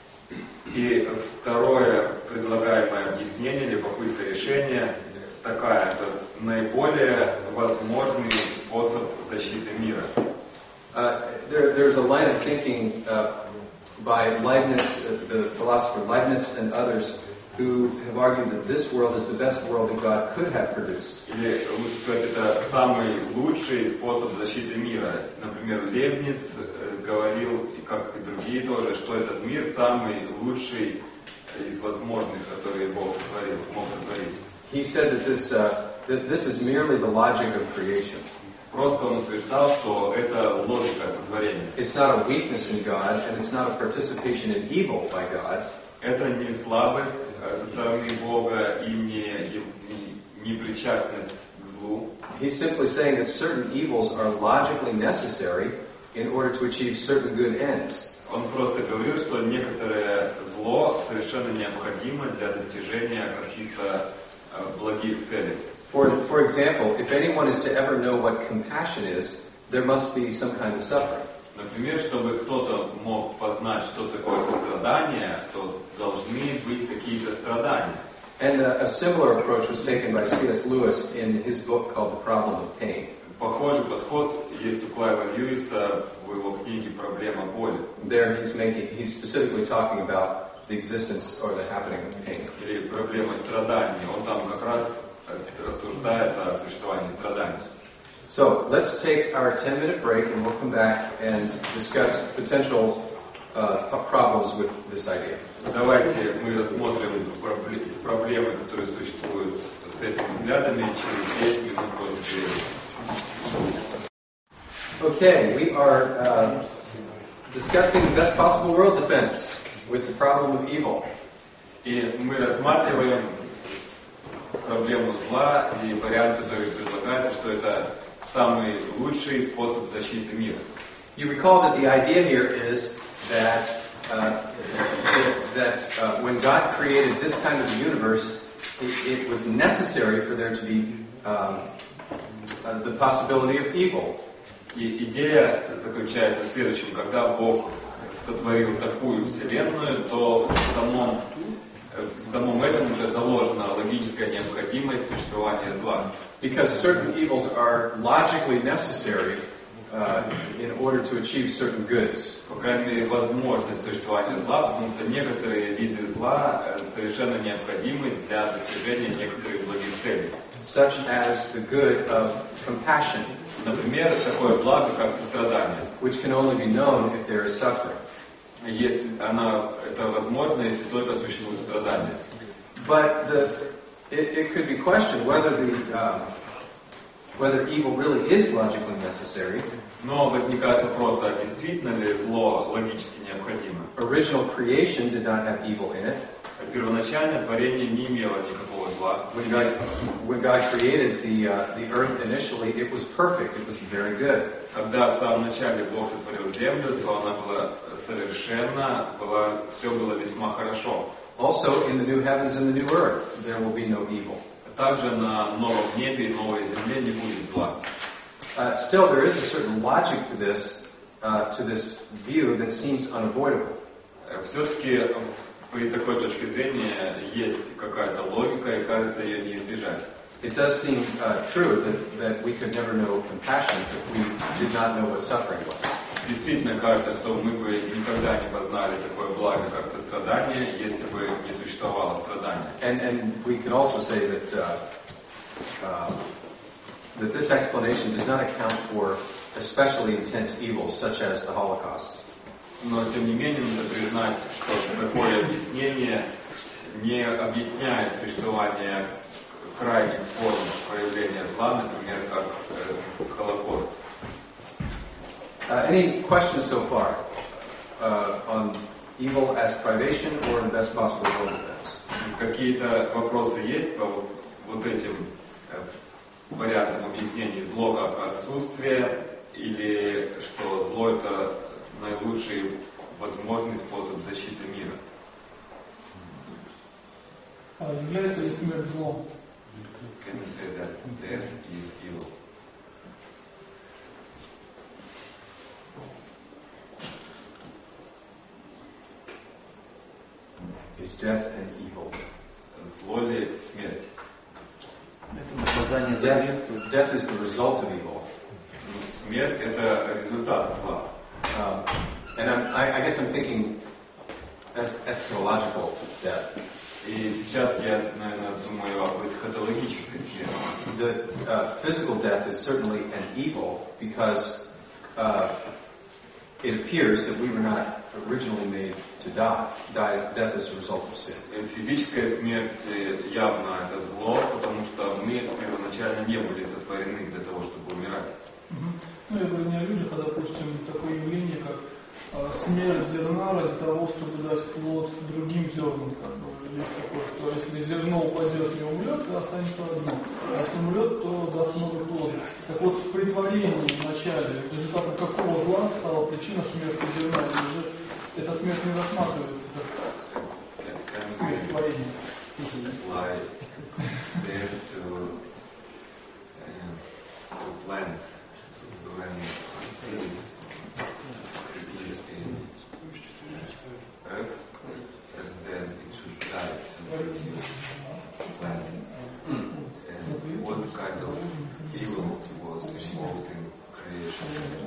И второе предлагаемое объяснение или попытка решения такая: это наиболее возможный способ защиты мира. Uh, there, there's a line of thinking uh, by Leibniz, uh, the philosopher Leibniz, and others who have argued that this world is the best world that God could have produced. Или лучше сказать, это самый лучший способ защиты мира. Например, Лейбниц говорил, и как и другие тоже, что этот мир самый лучший из возможных, которые Бог сотворил, мог сотворить. He said that this, uh, that this is merely the logic of creation. Просто он утверждал, что это логика сотворения. It's not a weakness in God, and it's not a participation in evil by God. Это не слабость со стороны Бога и не, не причастность к злу. He's simply saying that certain evils are logically necessary in order to achieve certain good ends. Он просто говорил, что некоторое зло совершенно необходимо для достижения каких-то благих целей. For, for example, if anyone is to ever know what compassion is, there must be some kind of suffering. Например, чтобы кто-то мог познать, что такое сострадание, то должны быть какие-то страдания. And a, a similar approach was taken by C S Lewis in his book called The Problem of Pain. Похожий подход есть у Клайва Льюиса в его книге «Проблема боли». There he's making, he's specifically talking about the existence or the happening of pain. Или проблема страданий. Он там как раз рассуждает о существовании страданий. So let's take our ten-minute break, and we'll come back and discuss potential uh, problems with this idea. Давайте мы рассмотрим проблемы, которые существуют с этими взглядами через десять минут после перерыва. Okay, we are uh, discussing the best possible world defense with the problem of evil. И мы рассматриваем проблему зла и вариант, который предлагается, что это самый лучший способ защиты мира. You recall that the idea here is that uh, that uh, when God created this kind of a universe, it, it was necessary for there to be um, uh, the possibility of evil. И идея заключается в следующем. Когда Бог сотворил такую вселенную, то в самом, в самом этом уже заложена логическая необходимость существования зла. Because certain evils are logically necessary uh, in order to achieve certain goods. По крайней мере, возможность существования зла, потому что некоторые виды зла совершенно необходимы для достижения некоторых благих целей. Such as the good of compassion, Например, такое благо, как сострадание. which can only be known if there is suffering. Если она, это возможно, если только существует страдание. But the, it, it could be questioned whether the um, whether evil really is logically necessary. Но возникает вопрос, а действительно ли зло логически необходимо? Original creation did not have evil in it. Первоначальное творение не имело никакого зла. When God, when God created the uh, the earth initially, it was perfect. It was very good. Когда в самом начале Бог сотворил землю, то она была совершенна, была, все было весьма хорошо. Also, in the new heavens and the new earth, there will be no evil. Также на новом небе и новой земле не будет зла. Uh, still, there is a certain logic to this uh, to this view that seems unavoidable. Все-таки при такой точке зрения есть какая-то логика, и кажется ее не избежать. It does seem uh, true that, that we could never know compassion if we did not know what suffering was. Действительно кажется, что мы бы никогда не познали такое благо, как сострадание, если бы не существовало страдания. And and we can also say that uh, uh, that this explanation does not account for especially intense evils such as the Holocaust. Но тем не менее надо признать, что такое объяснение не объясняет существование крайних форм проявления зла, например, как э, Холокост. Uh, any questions so far uh, on evil as privation or the best possible world events? Какие-то вопросы есть по вот, вот этим э, вариантам объяснений? Зло как отсутствие, или что зло это наилучший возможный способ защиты мира? А является ли смерть злом? Can you say that death is evil? Is death an evil? Зло ли смерть? Это наказание за грех. Death, death is the result of evil. Смерть это результат зла. Um, and I'm, I, I guess I'm thinking as eschatological death. И сейчас я, наверное, думаю об эсхатологической смерти. The uh, physical death is certainly an evil because uh, it appears that we were not originally made to die. Die is, death is a result of sin. Физическая смерть явно это зло, потому что мы первоначально не были сотворены для того, чтобы умирать. Ну, я говорю не о людях, а, допустим, такое явление, как э, смерть зерна ради того, чтобы дать плод другим зернам. Как бы. Есть такое, что если зерно упадет и умрет, то останется одно. А если умрет, то даст много плода. Так вот, при творении в начале, результатом какого зла стала причина смерти зерна? Или же эта смерть не рассматривается как смерть творения? Like death to, uh, to plants when seed is in earth, and then it should die to produce plant. And what kind of evil was involved in creation?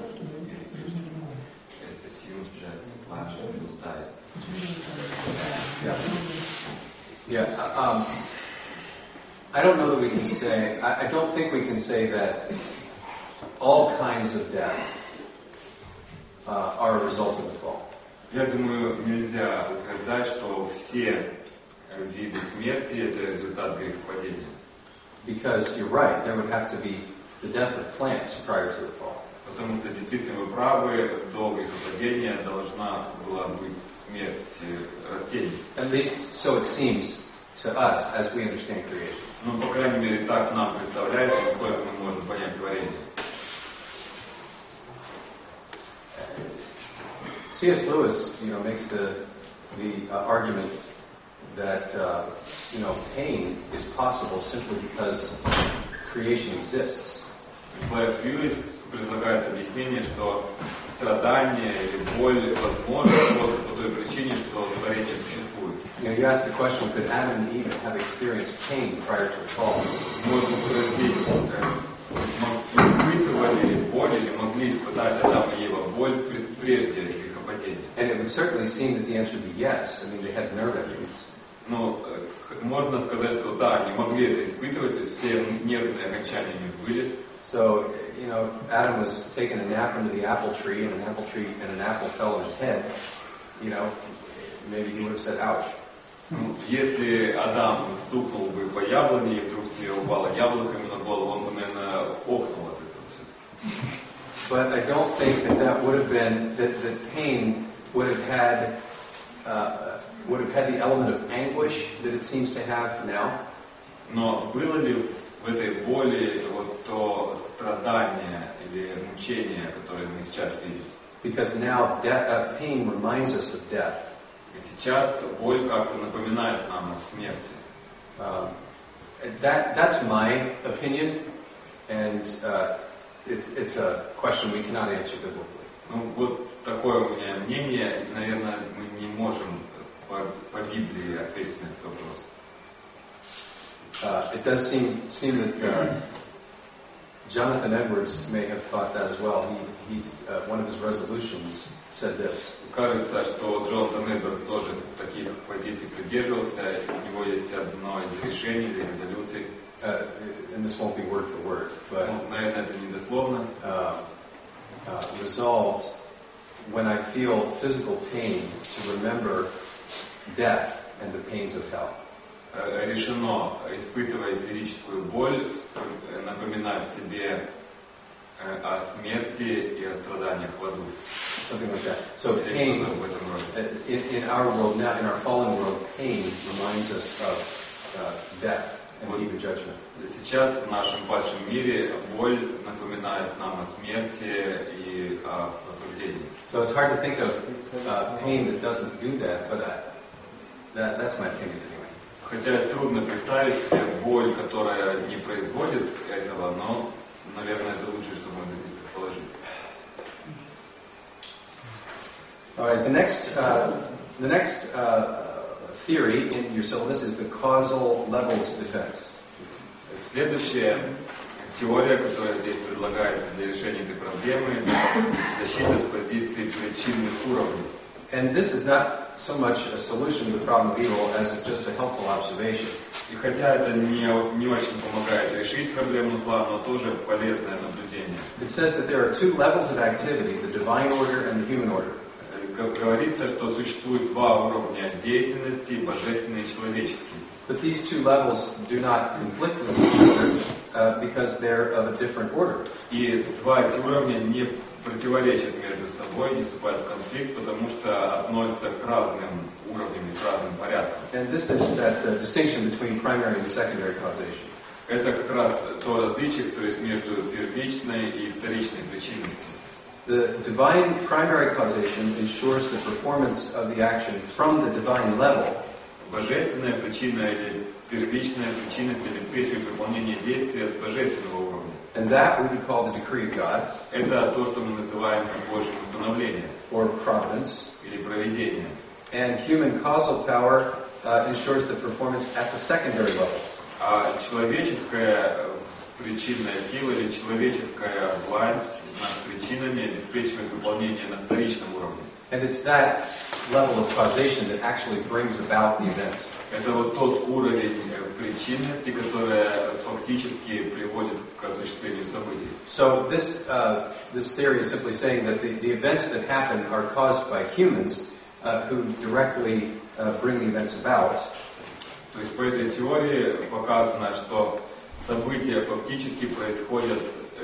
It assumes that plants will die. Yeah. Yeah. Um, I don't know that we can say, I, I don't think we can say that all kinds of death uh, are a result of the fall. Я думаю, нельзя утверждать, что все виды смерти – это результат грехопадения. Because you're right, there would have to be the death of plants prior to the fall. Потому что действительно вы правы, до грехопадения должна была быть смерть растений. At least so it seems to us as we understand creation. Ну, по крайней мере, так нам представляется, насколько мы можем понять творение. C S Lewis, you know, makes the the uh, argument that uh, you know pain is possible simply because creation exists. Клайв Льюис предлагает объяснение, что страдание или боль возможно просто по той причине, что творение существует. You know, you asked the question, could Adam and Eve have experienced pain prior to the fall? Можно спросить, испытывали ли боль или могли испытать Адам и Ева боль прежде грехопадения? And it would certainly seem that the answer would be yes. I mean, they had nerve endings. Ну, можно сказать, что да, они могли это испытывать, то есть все нервные окончания у них были. So, you know, if Adam was taking a nap under the apple tree and an apple tree and an apple fell on his head, you know, maybe he would have said, ouch. Ну, если Адам стукнул бы по яблоне, и вдруг с нее упало яблоко ему на голову, он бы, наверное, охнул от этого все-таки. But I don't think that that would have been, that, that pain would have had, uh, would have had the element of anguish that it seems to have now. Но было ли в этой боли вот то страдание или мучение, которое мы сейчас видим? Because now death, uh, pain reminds us of death. И сейчас боль как-то напоминает нам о смерти. Um, that, that's my opinion, and uh, it's, it's a question we cannot answer biblically. Ну, вот такое у меня мнение, и, наверное, мы не можем по, по Библии ответить на этот вопрос. Uh, it does seem, seem that uh, Jonathan Edwards may have thought that as well. He, he's, uh, one of his resolutions said this. Кажется, что Джонатан Эдвардс тоже таких позиций придерживался. У него есть одно из решений или резолюций. Uh, and this won't be word for word, but Ну, наверное, это не дословно. uh, uh, resolved, when I feel physical pain, to remember death and the pains of hell. Решено, испытывая физическую боль, напоминать себе о смерти и о страданиях в аду. Something like that. So pain, in, in our world now, in our fallen world, pain reminds us of uh, death and вот even judgment. Сейчас в нашем падшем мире боль напоминает нам о смерти и о осуждении. So it's hard to think of uh, pain that doesn't do that, but I, that, that's my opinion anyway. Хотя трудно представить себе боль, которая не производит этого, но, наверное, это лучшее, что можно здесь предположить. All right, the next, uh, the next uh, theory in your syllabus is the causal levels defense. Следующая теория, которая здесь предлагается для решения этой проблемы, защита с позиции причинных уровней. And this is not so much a solution to the problem of evil as just a helpful observation. И хотя это не, не очень помогает решить проблему зла, но тоже полезное наблюдение. It says that there are two levels of activity, the divine order and the human order. Говорится, что существует два уровня деятельности, божественный и человеческий. But these two levels do not conflict with each other uh, because they're of a different order. И два эти уровня не противоречат между собой, не вступают в конфликт, потому что относятся к разным уровням и к разным порядкам. And this is that uh, distinction between primary and secondary causation. Это как раз то различие, то есть между первичной и вторичной причинностью. The divine primary causation ensures the performance of the action from the divine level. Божественная причина или первичная причинность обеспечивает выполнение действия с божественного уровня. And that we would call the decree of God. Это то, что мы называем Божьим установлением. Or providence. Или провидением. And human causal power uh, ensures the performance at the secondary level. А человеческая причинная сила или человеческая власть над причинами обеспечивает выполнение на вторичном уровне. And it's that level of causation that actually brings about the event. Это вот тот уровень причинности, которая фактически приводит к осуществлению событий. So this uh, this theory is simply saying that the, the events that happen are caused by humans uh, who directly uh, bring the events about. То есть по этой теории показано, что события фактически происходят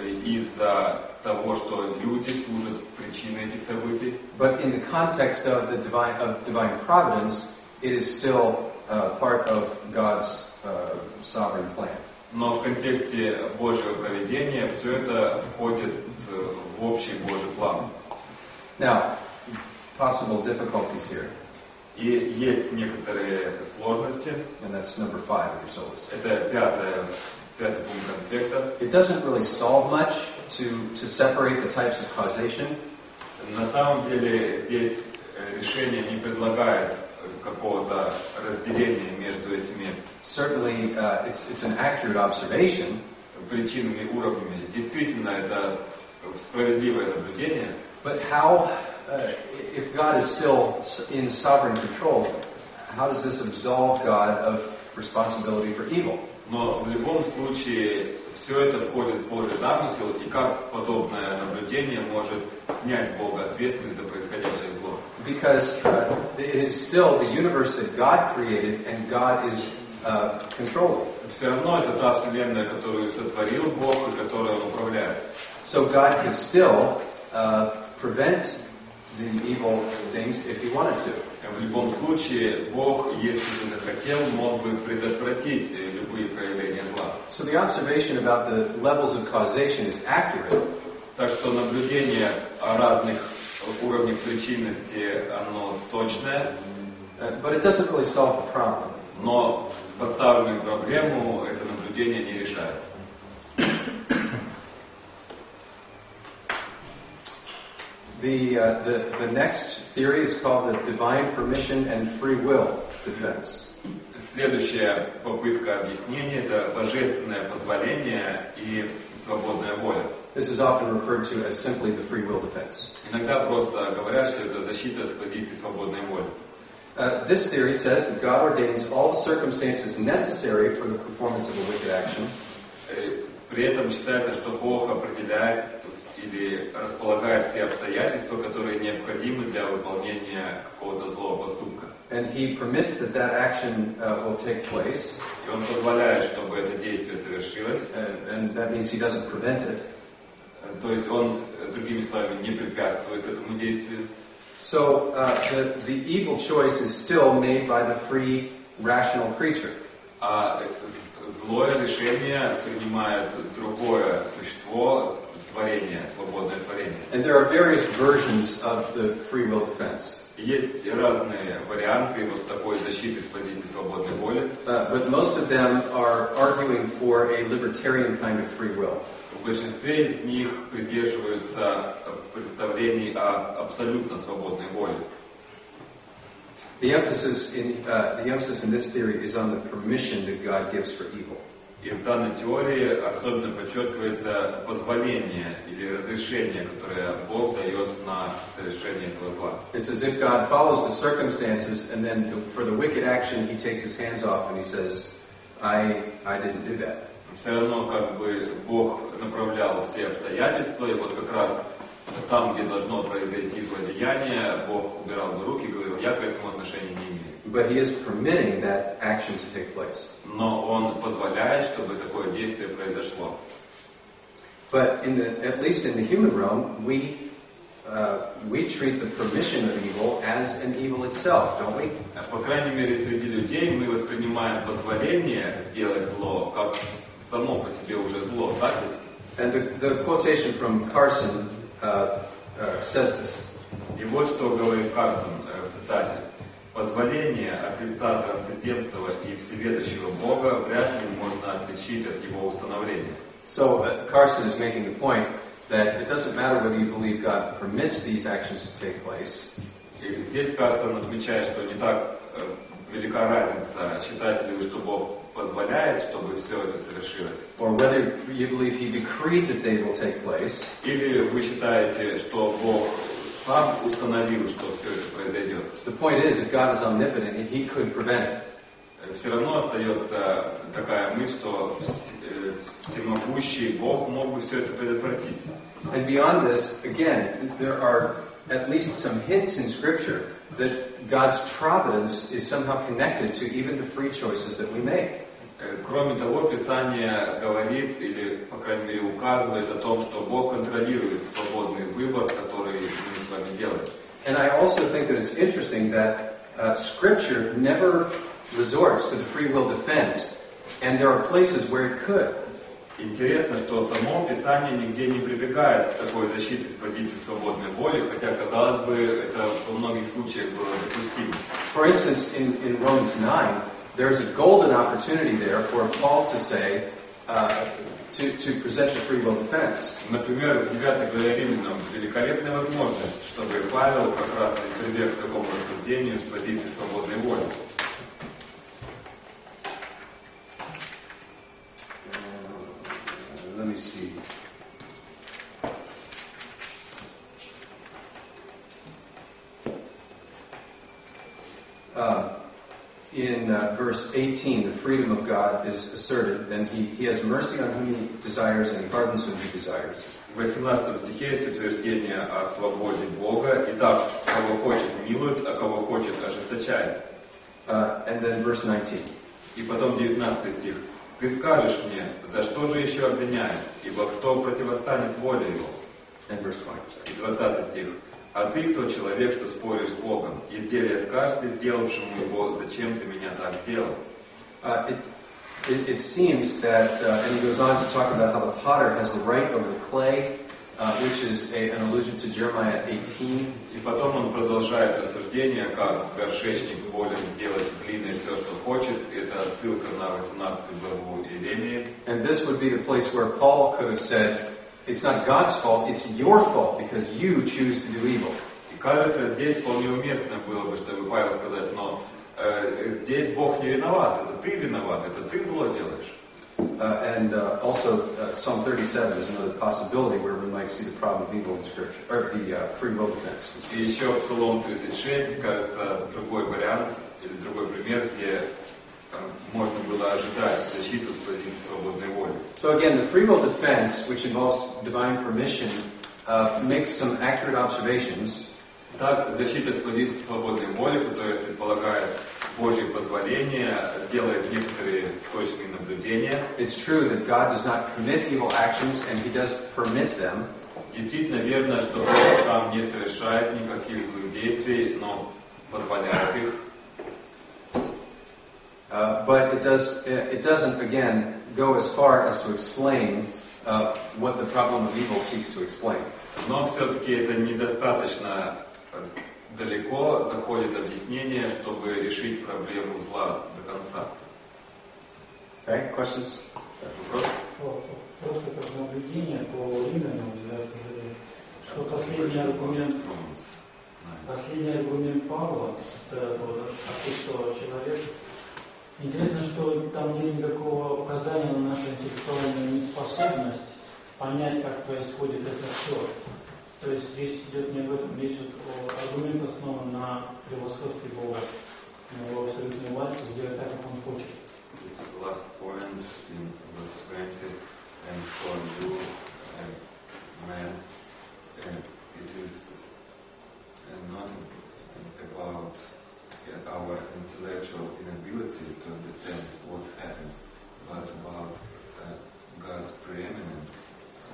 из-за того, что люди служат причиной этих событий. But in the context of the divine of divine providence, it is still uh, part of God's uh, sovereign plan. Но в контексте Божьего провидения все это входит в общий Божий план. Now, possible difficulties here. И есть некоторые сложности. And that's number five of your syllabus. Это пятое, пятый пункт конспекта. It doesn't really solve much. to, to separate the types of causation. На самом деле здесь решение не предлагает какого-то разделения между этими Certainly, uh, it's, it's an accurate observation. причинными уровнями. Действительно, это справедливое наблюдение. But how, uh, if God is still in sovereign control, how does this absolve God of responsibility for evil? Но в любом случае все это входит в Божий замысел, и как подобное наблюдение может снять с Бога ответственность за происходящее зло. Because uh, it is still the universe that God created, and God is uh, controlling. Все равно это та вселенная, которую сотворил Бог и которую Он управляет. So God could still uh, prevent the evil things if He wanted to. В любом случае, Бог, если бы захотел, мог бы предотвратить любые проявления зла. So the observation about the levels of causation is accurate. Так что наблюдение о разных уровнях причинности, оно точное, Uh, but it doesn't really solve the problem. но поставленную проблему это наблюдение не решает. The, uh, the, the next theory is called the divine permission and free will defense. Следующая попытка объяснения – это божественное позволение и свободная воля. This is often referred to as simply the free will defense. Иногда просто говорят, что это защита с позиции свободной воли. Uh, this theory says that God ordains all the circumstances necessary for the performance of a wicked action. При этом считается, что Бог определяет или располагает все обстоятельства, которые необходимы для выполнения какого-то злого поступка. And He permits that that action uh, will take place. И Он позволяет, чтобы это действие совершилось. Uh, and that means He doesn't prevent it. То есть Он, другими словами, не препятствует этому действию. So uh, the, the evil choice is still made by the free, rational creature. А злое решение принимает другое существо, творение, свободное творение. And there are various versions of the free will defense. Есть разные варианты вот такой защиты с позиции свободной воли. Uh, but most of them are arguing for a libertarian kind of free will. В большинстве из них придерживаются представлений о абсолютно свободной воле. The emphasis in uh, the emphasis in this theory is on the permission that God gives for evil. И в данной теории особенно подчеркивается позволение или разрешение, которое Бог дает на совершение этого зла. It's as if God follows the circumstances, and then the, for the wicked action, He takes His hands off and He says, "I, I didn't do that." Все равно как бы Бог направлял все обстоятельства, и вот как раз там, где должно произойти злодеяние, Бог убирал бы руки и говорил: я к этому отношения не имею. But He is permitting that action to take place. Но Он позволяет, чтобы такое действие произошло. But in the, at least in the human realm, we uh, we treat the permission of evil as an evil itself, don't we? По крайней мере, среди людей мы воспринимаем позволение сделать зло как само по себе уже зло, так ведь? And the, the quotation from Carson uh, uh, says this. И вот что говорит Карсон в цитате. Позволение от лица трансцендентного и всеведущего Бога вряд ли можно отличить от его установления. So uh, Carson is making the point that it doesn't matter whether you believe God permits these actions to take place. И здесь Карсон отмечает, что не так э, велика разница, считаете ли вы, что Бог позволяет, чтобы все это совершилось. Or whether you believe He decreed that they will take place. Или вы считаете, что Бог сам установил, что все это произойдет. The point is, if God is omnipotent, He could prevent it. Все равно остается такая мысль, что всемогущий Бог мог бы все это предотвратить. And beyond this, again, there are at least some hints in Scripture that God's providence is somehow connected to even the free choices that we make. Кроме того, Писание говорит, или, по крайней мере, указывает о том, что Бог контролирует свободный выбор, который мы с вами делаем. And I also think that it's interesting that uh, Scripture never resorts to the free will defense, and there are places where it could. Интересно, что само Писание нигде не прибегает к такой защите с позиции свободной воли, хотя, казалось бы, это во многих случаях было допустимо. For instance, in, in Romans nine, there's a golden opportunity there for Paul to say, uh, to, to present the free will defense. Например, в девятой главе Римлянам великолепная возможность, чтобы Павел как раз и прибег к такому рассуждению с позиции свободной воли. Let me see. Uh, in uh, verse eighteen, the freedom of God is asserted, and he, he has mercy on whom he desires, and he pardons whom he desires. В восемнадцатом стихе есть утверждение о свободе Бога. Итак, кого хочет милует, а кого хочет ожесточает. Uh, and then verse nineteen. И потом девятнадцатый стих. Ты скажешь мне, за что же еще обвиняют, ибо кто противостанет воле его? And verse twenty. И двадцатый стих. А ты тот человек, что споришь с Богом. Изделие скажешь ты сделавшему его, зачем ты меня так сделал? Uh, it, it, it seems that, uh, and he goes on to talk about how the potter has the right over the clay, uh, which is a, an allusion to Jeremiah eighteen. И потом он продолжает рассуждение, как горшечник волен сделать глиной все, что хочет. Это ссылка на восемнадцатую главу Иеремии. And this would be the place where Paul could have said, it's not God's fault, it's your fault because you choose to do evil. И кажется, здесь вполне уместно было бы, чтобы Павел сказать, но э, здесь Бог не виноват, это ты виноват, это ты зло делаешь. Uh, and uh, also, uh, Psalm thirty-seven is another possibility where we might see the problem of evil in Scripture, or the uh, free will defense. И еще Псалом тридцать шесть, кажется, другой вариант или другой пример, где э, можно было ожидать защиту с позиции свободной воли. So again, the free will defense, which involves divine permission, uh, makes some accurate observations. Так, защита с позиции свободной воли, которая предполагает Божье позволение, делает некоторые точные наблюдения. It's true that God does not commit evil actions, and He does permit them. Действительно верно, что Бог сам не совершает никаких злых действий, но позволяет их. Uh, but it does. It doesn't again go as far as to explain uh, what the problem of evil seeks to explain. Но все-таки это недостаточно далеко заходит объяснение, чтобы решить проблему зла до конца. Okay, questions? Вопрос? Просто как наблюдение по Римлянам, что последний аргумент, последний аргумент Павла, это вот, а ты что, человек? Интересно, что там нет никакого указания на нашу интеллектуальную неспособность понять, как происходит это все. То есть речь идет не об этом, речь идет о аргумент основан на превосходстве Бога, на его абсолютной власти, сделать так, как он хочет. This last point in verse twenty, and for you, uh, man, uh, it is uh, not about uh, our intellectual inability to understand what happens, but about uh, God's preeminence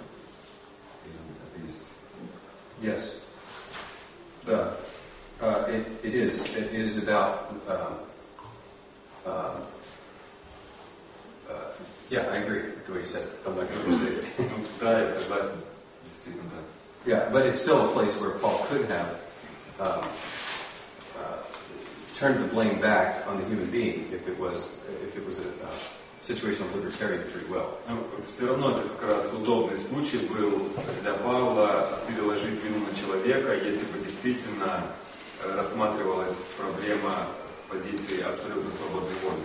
in this. Yes. Uh, uh, it, it is. It is about. Uh, uh, uh, yeah, I agree with the way you said it. I'm not going to restate it. Ну, да, я согласен, действительно так. Yeah, but it's still a place where Paul could have um, uh, turned the blame back on the human being if it was if it was a uh, situation of libertarian free will. Но все равно это как раз удобный случай был для Павла переложить вину на человека, если бы действительно рассматривалась проблема с позиции абсолютно свободной воли.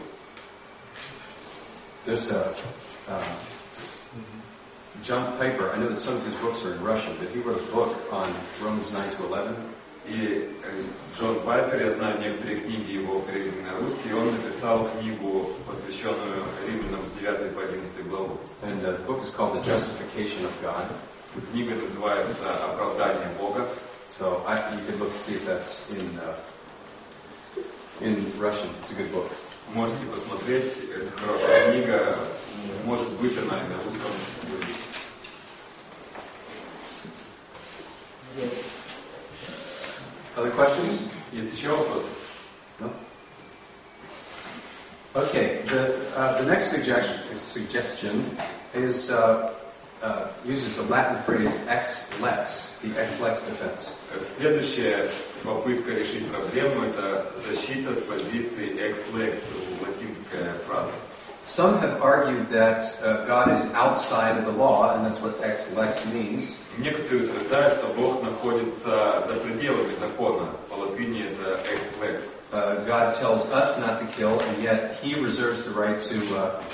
There's a uh, John Piper. I know that some of his books are in Russian, but he wrote a book on Romans nine to eleven. И Джон Пайпер, я знаю некоторые книги его переведены на русский, и он написал книгу, посвященную Римлянам с девятой по одиннадцатую главу. And uh, the book is called The Justification of God. Книга называется «Оправдание Бога». So I, you could look to see if that's in uh, in Russian. It's a good book. Можете посмотреть, это хорошая книга, может быть она и на русском будет. Other questions? Есть еще вопросы? No? Okay, the, uh, the next suggestion, suggestion is, uh, uh, uses the Latin phrase ex lex, the ex lex defense. Следующая попытка решить проблему – это защита с позиции ex lex, латинская фраза. Some have argued that uh, God is outside of the law, and that's what ex lex means. Некоторые утверждают, что Бог находится за пределами закона. По латыни это ex lex. Uh, God tells us not to kill, and yet He reserves the right to, uh,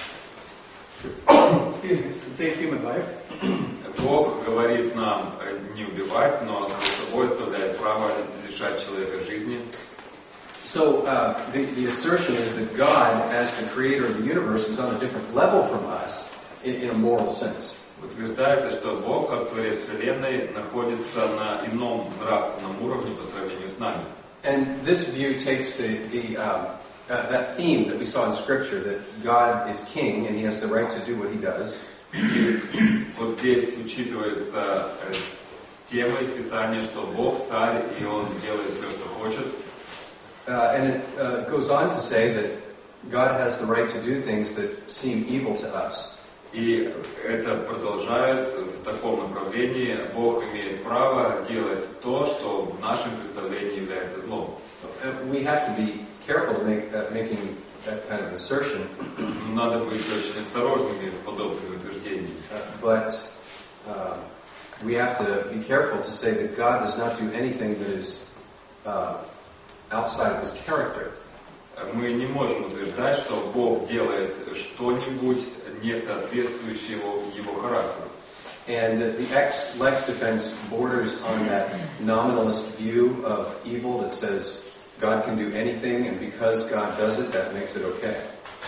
to save human life. Бог говорит нам не убивать, но за собой оставляет право лишать человека жизни. So uh, the, the assertion is that God, as the creator of the universe, is on a different level from us in, in a moral sense. Утверждается, что Бог, как Творец Вселенной, находится на ином нравственном уровне по сравнению с нами. And this view takes the, the um, uh, that theme that we saw in Scripture, that God is king and He has the right to do what He does. И вот здесь учитывается тема из Писания, что Бог царь и Он делает все, что хочет. Uh, and it uh, goes on to say that God has the right to do things that seem evil to us. И это продолжает в таком направлении. Бог имеет право делать то, что в нашем представлении является злом. Uh, we have to be careful to make uh, making that kind of assertion. Надо быть очень осторожными с подобными утверждениями. Uh, but uh, we have to be careful to say that God does not do anything that is uh, outside of His character. Мы не можем утверждать, что Бог делает что-нибудь, не соответствующее его, его характеру. And the ex lex defense borders on that nominalist view of evil that says God can do anything, and because God does it, that makes it okay.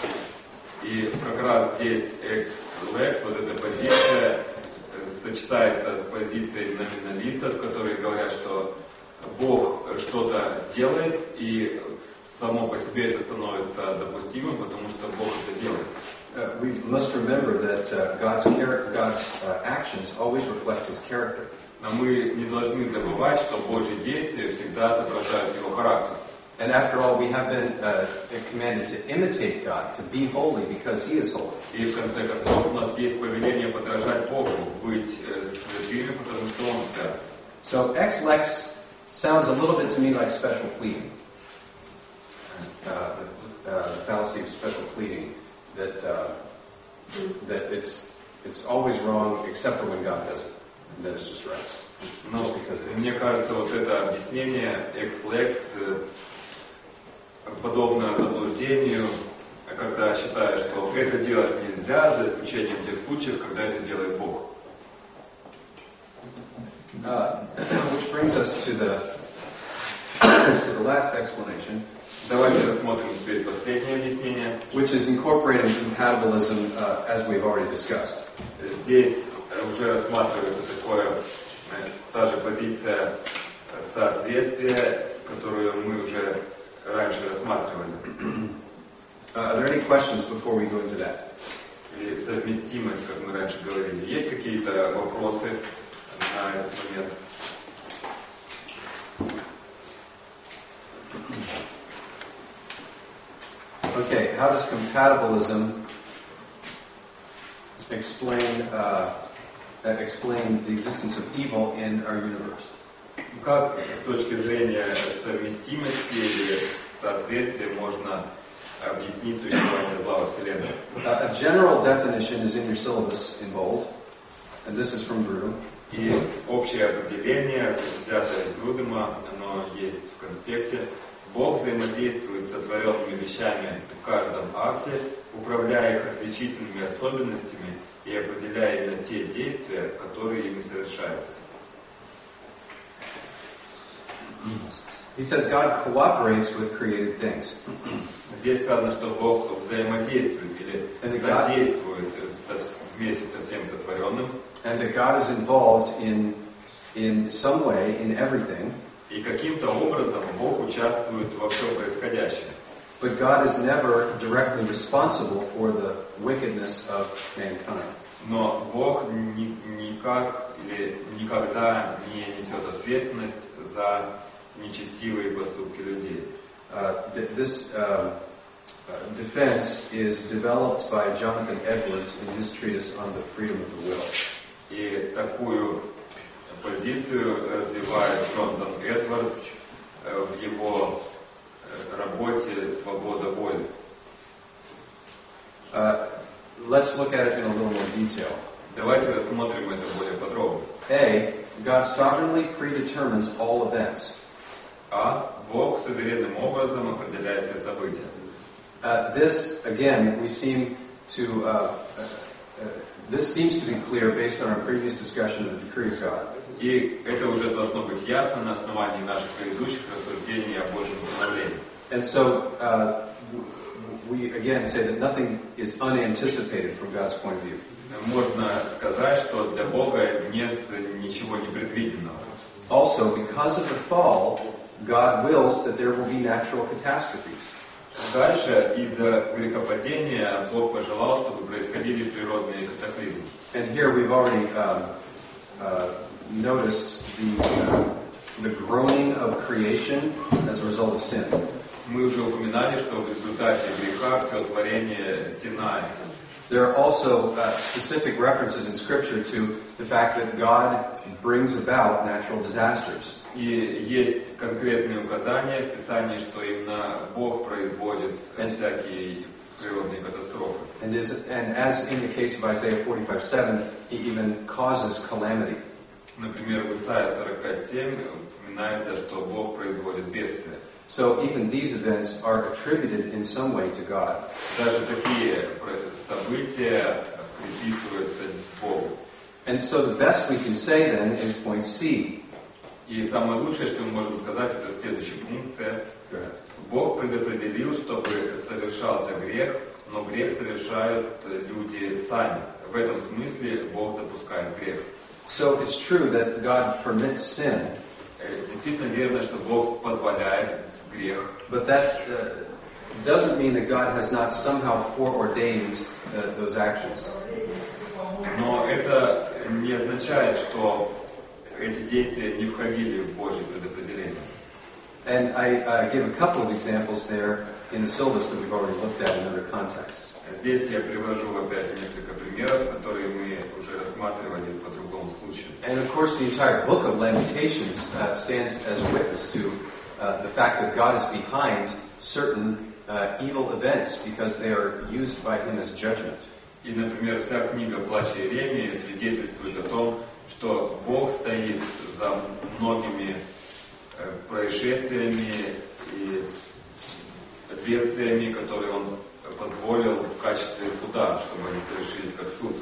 И как раз здесь ex-lex, вот эта позиция, сочетается с позицией номиналистов, которые говорят, что Бог что-то делает, и само по себе это становится допустимым, потому что Бог это делает. Uh, we must remember that uh, God's, char- God's uh, actions always reflect His character. Но мы не должны забывать, что Божьи действия всегда отображают Его характер. And after all, we have been uh, commanded to imitate God, to be holy because He is holy. И в конце концов у нас есть повеление подражать Богу, быть святыми, потому что Он свят. So ex lex sounds a little bit to me like special pleading. Uh, the, uh, the fallacy of special pleading, that uh, that it's it's always wrong except for when God does it, and then it's just right. Но Just because it is. мне кажется, вот это объяснение ex-lex подобно заблуждению, когда считают, что это делать нельзя, за исключением тех случаев, когда это делает Бог. Uh, which brings us to the to the last explanation. Давайте рассмотрим теперь последнее объяснение. Which is incorporating compatibilism, uh, as we've already discussed. Здесь уже рассматривается такое, та же позиция соответствия, которую мы уже раньше рассматривали. Uh, are there any questions before we go into that? Или совместимость, как мы раньше говорили. Есть какие-то вопросы на этот момент? Okay, how does compatibilism explain uh, explain the existence of evil in our universe? Как с точки зрения совместимости или соответствия можно объяснить существование зла во Вселенной? Uh, a general definition is in your syllabus in bold, and this is from Drew. И общее определение, взятое из Грудема, оно есть в конспекте. Бог взаимодействует с сотворенными вещами в каждом акте, управляя их отличительными особенностями и определяя именно те действия, которые ими совершаются. He says God cooperates with created things. Здесь сказано, что Бог взаимодействует или содействует со, вместе со всем сотворенным. And that God is involved in, in some way in everything. И каким-то образом Бог участвует во всем происходящем. But God is never directly responsible for the wickedness of mankind. Но Бог ни, никак или никогда не несет ответственность за нечестивые поступки людей. Uh, this uh, uh, defense is developed by Jonathan Edwards in his treatise on the freedom of the will. И такую позицию развивает Джонатан Эдвардс в его работе «Свобода воли». Uh, let's look at it in a little more detail. Давайте рассмотрим это более подробно. A. God sovereignly predetermines all events. А. Бог суверенным образом определяет все события. Uh, this, again, we seem to, uh, uh, uh, this seems to be clear based on our previous discussion of the decree of God. И это уже должно быть ясно на основании наших предыдущих рассуждений о Божьем установлении. And so, uh, we again say that nothing is unanticipated from God's point of view. Можно сказать, что для Бога нет ничего непредвиденного. Also, because of the fall, God wills that there will be natural catastrophes. Дальше, из-за грехопадения, Бог пожелал, чтобы происходили природные катаклизмы. And here we've already uh, uh, noticed the, uh, the groaning of creation as a result of sin. Мы уже упоминали, что в результате греха все творение стенает. There are also uh, specific references in Scripture to the fact that God brings about natural disasters. И есть конкретные указания в Писании, что именно Бог производит всякие природные катастрофы. And, is, and as in the case of Isaiah forty-five seven, He even causes calamity. Например, в Исаии сорок пять семь упоминается, что Бог производит бедствия. So even these events are attributed in some way to God. Даже такие события приписываются Богу. And so the best we can say then is point C. И самое лучшее, что мы можем сказать, это следующий пункт С. Бог предопределил, чтобы совершался грех, но грех совершают люди сами. В этом смысле Бог допускает грех. So it's true that God permits sin. Действительно верно, что Бог позволяет грех. But that uh, doesn't mean that God has not somehow foreordained uh, those actions. Но это не означает, что эти действия не входили в Божье предопределение. And I uh, give a couple of examples there in the syllabus that we've already looked at in other contexts. Здесь я привожу опять несколько примеров, которые мы уже рассматривали по другому случаю. And of course, the entire book of Lamentations uh, stands as a witness to uh, the fact that God is behind certain uh, evil events because they are used by Him as judgment. И, например, вся книга «Плача Иеремии» свидетельствует о том, что Бог стоит за многими э, происшествиями и бедствиями, которые Он позволил в качестве суда, чтобы они совершились как суд.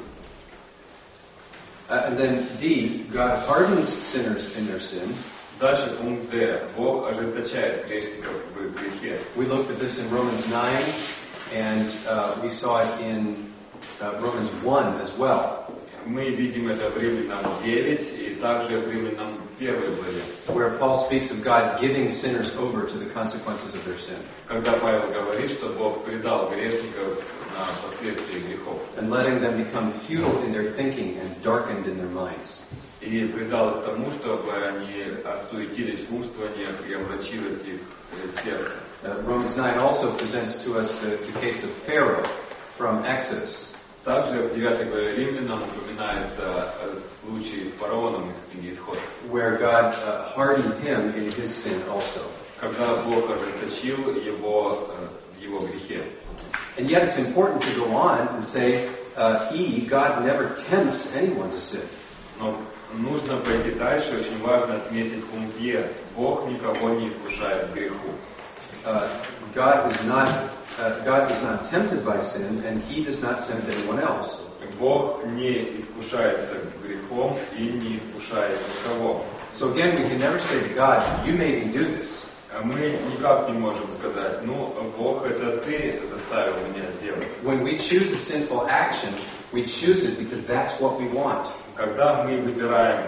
Uh, and then D, God hardens sinners in their sin. Дальше пункт Д. Бог ожесточает грешников в грехе. We looked at this in Romans nine, and uh, we saw it in uh, Romans one as well. Мы видим это в Римлянам девять и также в Римлянам первой главе. Where Paul speaks of God giving sinners over to the consequences of their sin. Когда Павел говорит, что Бог предал грешников на последствия грехов. And letting them become futile in their thinking and darkened in their minds. И предал их тому, чтобы они осуетились в умствованиях и омрачилось их сердце. Uh, Romans nine also presents to us the, the case of Pharaoh from Exodus. Также в девятой главе Римлянам упоминается случай с фараоном из книги Исход. Where God uh, hardened him in his sin also. Когда Бог ожесточил его в его грехе. And yet it's important to go on and say, uh, E, God never tempts anyone to sin. Но нужно пойти дальше, очень важно отметить пункт Е. Бог никого не искушает к греху. Uh, God is not uh, God is not tempted by sin, and He does not tempt anyone else. Бог не искушается грехом и не искушает никого. So again, we can never say to God, "You made me do this." Мы никак не можем сказать, ну, Бог, это ты заставил меня сделать. When we choose a sinful action, we choose it because that's what we want. Когда мы выбираем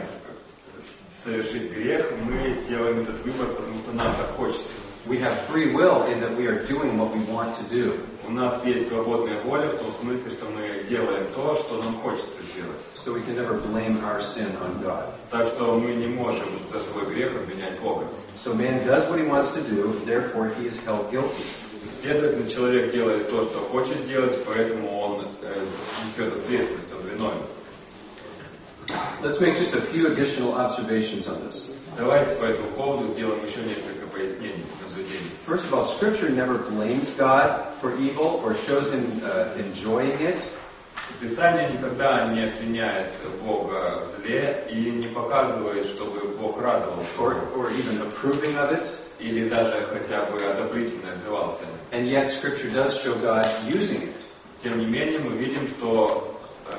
совершить грех, мы делаем этот выбор, потому что нам так хочется. We have free will in that we are doing what we want to do. У нас есть свободная воля в том смысле, что мы делаем то, что нам хочется сделать. So we can never blame our sin on God. Так что мы не можем за свой грех обвинять Бога. So man does what he wants to do, therefore he is held guilty. Следовательно, человек делает то, что хочет делать, поэтому он э, несет ответственность, он виновен. Let's make just a few additional observations on this. Давайте по этому поводу сделаем еще несколько пояснений. пояснений, наблюдений. First of all, Scripture never blames God for evil or shows Him uh, enjoying it. Писание никогда не обвиняет Бога в зле и не показывает, чтобы Бог радовался Or, злу. or even approving of it. Или даже хотя бы одобрительно отзывался. And yet Scripture does show God using it. Тем не менее, мы видим, что э,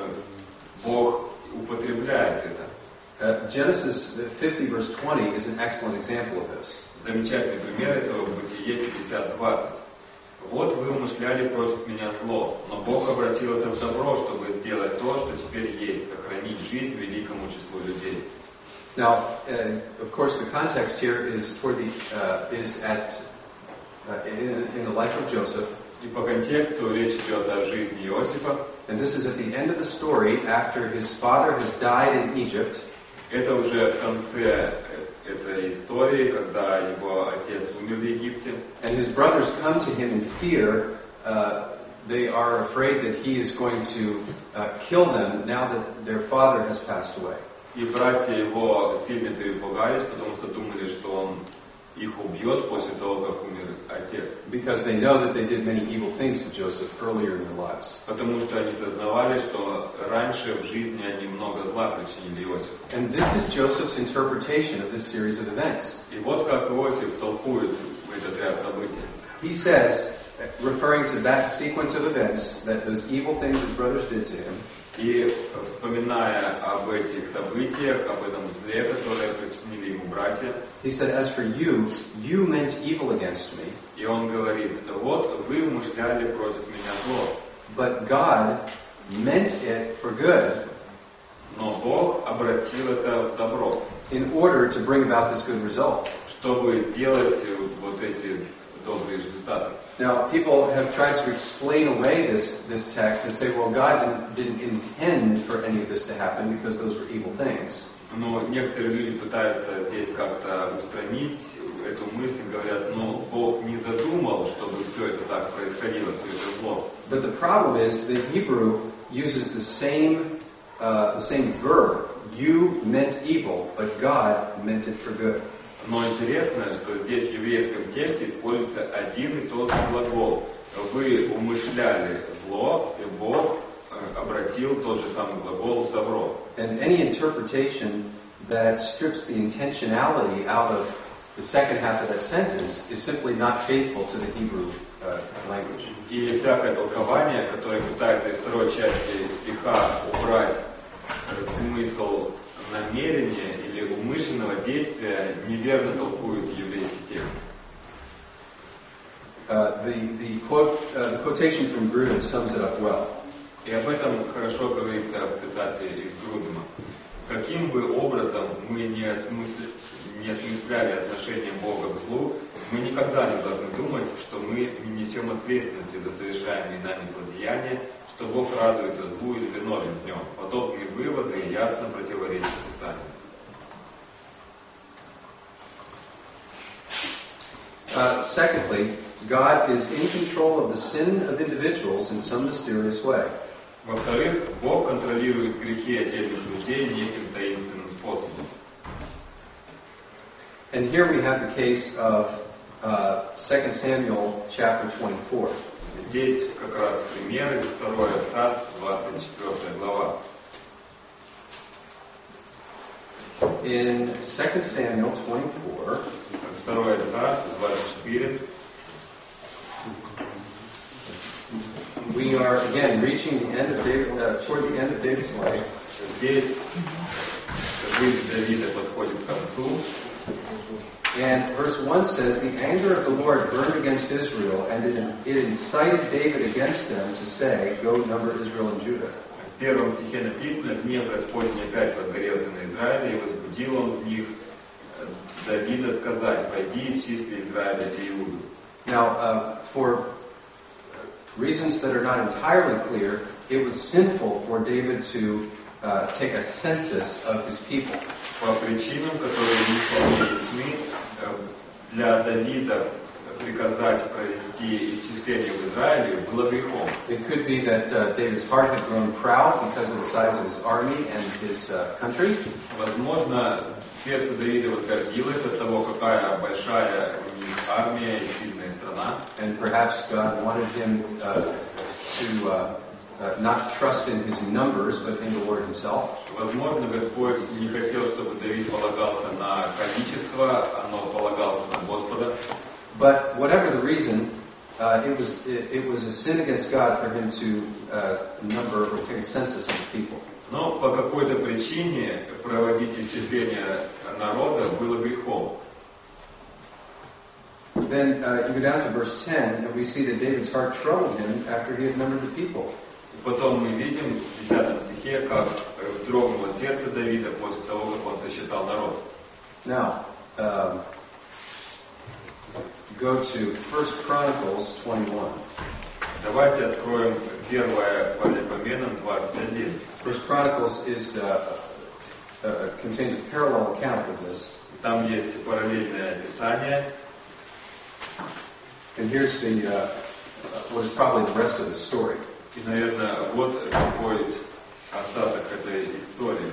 Бог употребляет это. Uh, Genesis fifty verse twenty is an excellent example of this. Замечательный пример этого в Бытие пятьдесят двадцать. «Вот вы умышляли против меня зло, но Бог обратил это в добро, чтобы сделать то, что теперь есть, сохранить жизнь великому числу людей». Now, uh, of course, the context here is toward the uh, is at uh, in, in the life of Joseph, И по контексту речь идет о жизни Иосифа. and this is at the end of the story after his father has died in Egypt. Это уже в конце этой истории, когда его отец умер в Египте. And his brothers come to him in fear. Uh, they are afraid that he is going to uh, kill them now that their father has passed away. И братья его сильно перепугались, потому что думали, что он их убьет после того, как умер отец. Because they know that they did many evil things to Joseph earlier in their lives. Потому что они сознавали, что раньше в жизни они много зла причинили Иосифу. And this is Joseph's interpretation of this series of events. И вот как Иосиф толкует этот ряд событий. He says, referring to that sequence of events, that those evil things his brothers did to him, И вспоминая об этих событиях, об этом зле, которое причинили ему братья, he said, as for you, you meant evil against me, и он говорит: вот вы умышляли против меня зло, but God meant it for good но Бог обратил это в добро, in order to bring about this good result. чтобы сделать вот эти добрые результаты. Now, people have tried to explain away this, this text and say, well, God didn't, didn't intend for any of this to happen because those were evil things. Но некоторые люди пытаются здесь как-то устранить эту мысль, говорят: ну, Бог не задумал, чтобы все это так происходило, все это зло. But the problem is the Hebrew uses the same, uh, the same verb. You meant evil, but God meant it for good. Но интересно, что здесь в еврейском тексте используется один и тот же глагол. Вы умышляли зло, и Бог обратил тот же самый глагол в добро. And any interpretation that strips the intentionality out of the second half of that sentence is simply not faithful to the Hebrew uh, language. И всякое толкование, которое пытается из второй части стиха убрать смысл намерения или умышленного действия, неверно толкует еврейский текст. Uh, the the quote uh, the quotation from Grudem sums it up well. И об этом хорошо говорится в цитате из Грудема. Каким бы образом мы не, осмысли, не осмысляли отношение Бога к злу, мы никогда не должны думать, что мы не несем ответственности за совершаемые нами злодеяния, что Бог радуется злу или виновен в нем. Подобные выводы ясно противоречат Писанию. Uh, secondly, God is in control of the sin of individuals in some mysterious way. Во-вторых, Бог контролирует грехи отдельных людей неким таинственным способом. And here we have the case of uh, Second Samuel chapter twenty-four. Здесь как раз пример из второго Царств, двадцать четвёртая глава. In Second Samuel twenty-four, Второе Царство, двадцать четыре. we are again reaching the end of David, uh, toward the end of David's life. Здесь жизнь Давида подходит к концу. And verse one says, the anger of the Lord burned against Israel, and it, it incited David against them to say, go number Israel and Judah. В первом стихе написано: гнев Господень опять возгорелся на Израиле, и возбудил он в них Давида сказать: пойди исчисли Израиля и Иуду. Now, uh, for reasons that are not entirely clear, it was sinful for David to uh, take a census of his people. По причинам, которые не вполне ясны, для Давида приказать провести исчисление в Израиле было грехом. It could be that uh, David's heart had grown proud because of the size of his army and his uh, country. Возможно, сердце Давида возгордилось от того, какая большая у них армия и сильная страна. And perhaps God wanted him uh, to uh, uh, not trust in his numbers, but in the Lord himself. Возможно, Господь не хотел, чтобы Давид полагался на количество, но полагался на Господа. But whatever the reason, uh, it was it, it was a sin against God for him to uh, number or take a census of the people. Но по какой-то причине проводить исчисление народа было грехом. Then uh, you go down to verse ten, and we see that David's heart troubled him after he had numbered the people. Потом мы видим в десятом стихе, как вздрогнуло сердце Давида после того, как он сосчитал народ. Now, um, go to First Chronicles twenty-one. Давайте откроем первое Паралипоменам двадцать один. First Chronicles is uh, uh, contains a parallel account of this. Там есть параллельное описание. And here's the uh, what is probably the rest of the story. И, наверное, вот какой остаток этой истории.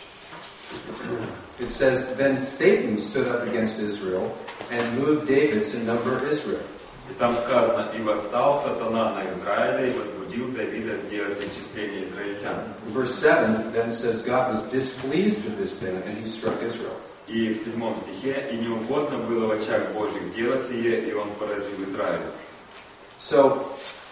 It says, Then Satan stood up against Israel and moved David to number Israel. И там сказано, и восстал сатана на Израиля и возбудил Давида сделать исчисление израильтян. Verse seven then says God was displeased with this thing and he struck Israel. И в седьмом стихе, и неугодно было в очах Божьих дело сие, и он поразил Израиль. So,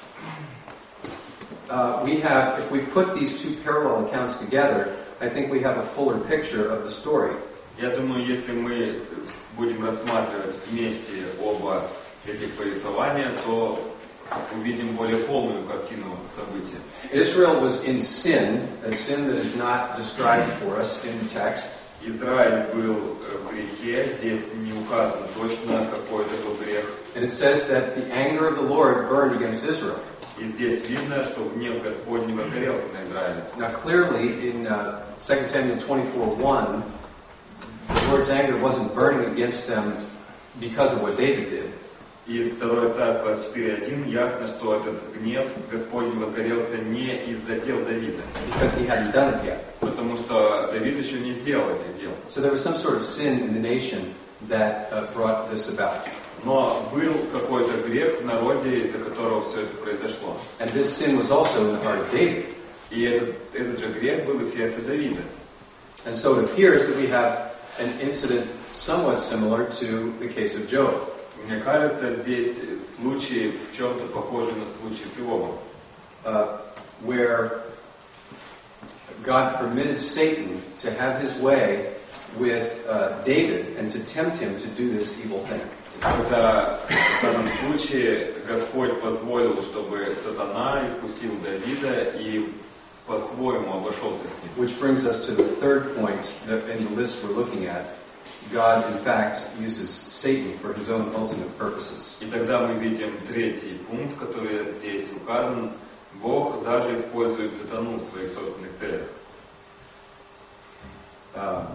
uh, we have, if we put these two parallel accounts together, I think we have a fuller picture of the story. Я думаю, если мы будем рассматривать вместе оба этих повествования, то увидим более полную картину событий. Israel was in sin, a sin that is not described for us in the text. Израиль был в грехе, здесь не указано точно, какой это был грех. And it says that the anger of the Lord burned against Israel. И здесь видно, что гнев Господний возгорелся на Израиле. Now clearly in uh, Second Samuel twenty-four one, the Lord's anger wasn't burning against them because of what David did. Из второго Царь двадцать четыре один ясно, что этот гнев Господень возгорелся не из-за дел Давида. Because he hadn't done it yet. Потому что Давид еще не сделал этих дел. So there was some sort of sin in the nation that uh, brought this about. Но был какой-то грех в народе, из-за которого все это произошло. And this sin was also in the heart of David. И этот, этот же грех был и в сердце Давида. And so it appears that we have an incident somewhat similar to the case of Job. Мне кажется, здесь случай в чем-то похожий на случай с Иовом. Uh, where God permitted Satan to have his way with uh, David and to tempt him to do this evil thing. Когда в данном случае Господь позволил, чтобы сатана искусил Давида и по-своему обошелся с ним. Which brings us to the third point that in the list we're looking at. God, in fact, uses Satan for his own ultimate purposes. И тогда мы видим третий пункт, который здесь указан. Бог даже использует сатану в своих собственных целях. Um,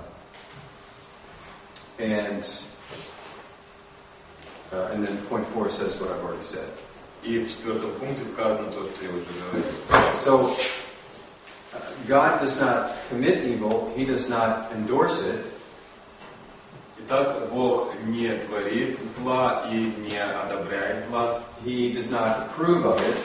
and uh, and then point four says what I've already said. И в четвертом пункте сказано то, что я уже говорил. So, uh, God does not commit evil, he does not endorse it. Итак, Бог не творит зла и не одобряет зла. He does not approve of it.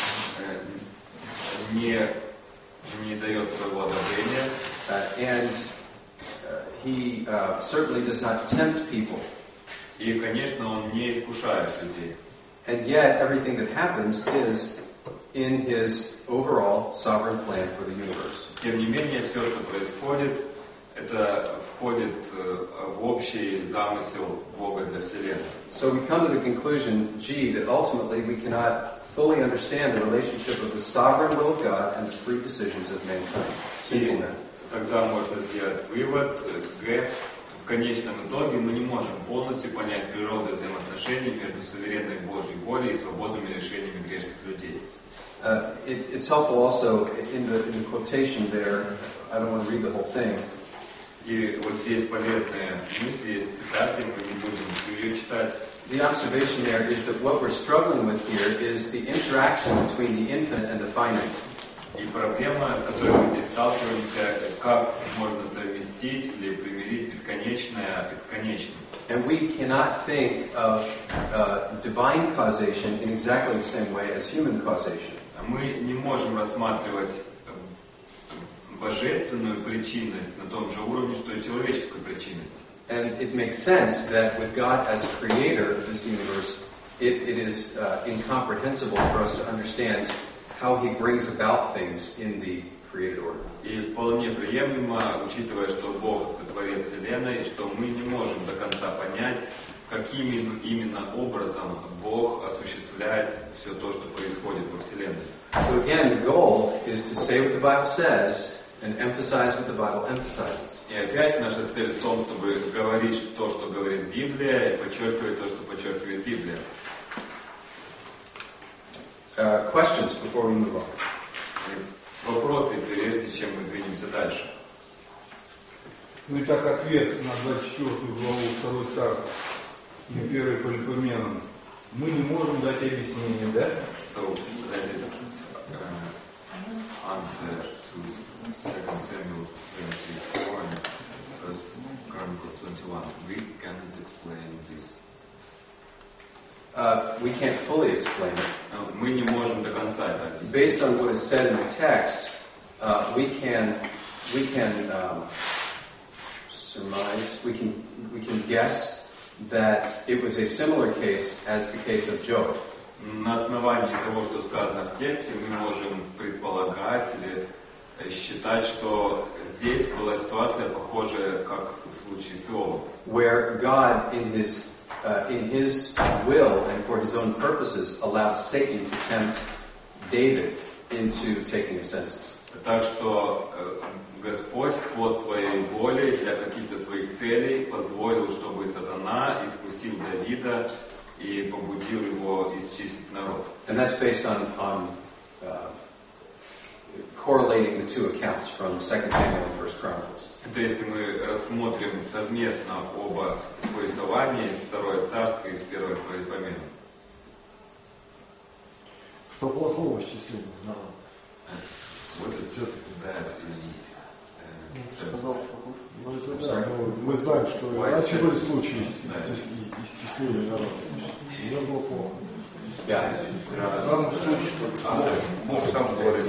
Не, не дает своего одобрения. Uh, and uh, he uh, certainly does not tempt people. И, конечно, Он не искушает людей. And yet, everything that happens is in his overall sovereign plan for the universe. Тем не менее, все, что происходит, это входит в общий замысел Бога для Вселенной. So we come to the conclusion, G, that ultimately we cannot fully understand the relationship of the sovereign will of God and the free decisions of mankind. Simple man. Тогда можно сделать вывод, Г, в конечном итоге мы не можем полностью понять природу взаимоотношений между суверенной Божьей волей и свободными решениями грешных людей. Uh, it, it's helpful also in the, in the quotation there, I don't want to read the whole thing, И вот здесь полезные мысли, есть цитаты, мы не будем всю ее читать. The observation there is that what we're struggling with here is the interaction between the infinite and the finite. И проблема, с которой мы здесь сталкиваемся, как можно совместить или примирить бесконечное и с конечным. And we cannot think of uh, divine causation in exactly the same way as human causation. Мы не можем рассматривать божественную причинность на том же уровне, что и человеческую причинность. And it makes sense that with God as creator of this universe, it, it is uh, incomprehensible for us to understand how He brings about things in the created order. И вполне приемлемо, учитывая, что Бог творец Вселенной, что мы не можем до конца понять, каким именно образом Бог осуществляет все то, что происходит во Вселенной. So again, the goal is to say what the Bible says and emphasize what the Bible emphasizes. И опять наша цель в том, чтобы говорить то, что говорит Библия, и подчеркивать то, что подчеркивает Библия. Uh, questions before we move on? Вопросы, прежде чем мы двинемся дальше. Ну и так ответ на двадцать четвёртую главу второй Царств и первый Полипоменон. Мы не можем дать объяснение, да? So that is uh, answer to Second Samuel twenty-four and First Chronicles twenty-one. We cannot explain this. Uh, we can't fully explain it. No, мы не можем до конца это объяснить. Based on what is said in the text, uh, we can we can um, surmise, we can we can guess that it was a similar case as the case of Job. На основании того, что сказано в тексте, мы можем предполагать или считать, что здесь была ситуация похожая, как в случае с Иовом. Where God, in His uh, in His will and for His own purposes, allowed Satan to tempt David into taking a census. Так что Господь по своей воле для каких-то своих целей позволил, чтобы сатана искусил Давида и побудил его исчислить народ. And that's based on on uh, correlating the two accounts from Second Samuel and First Chronicles. Это если мы рассмотрим совместно оба повествования из Второе Царство и из Первой Полипоменон. Что плохого в числении народа? Вот это bad in census. Ну, это да, ну, мы знаем, что раньше были случаи исчисления народа. Не было плохо. Yeah. В данном случае, что Бог, Бог сам говорит,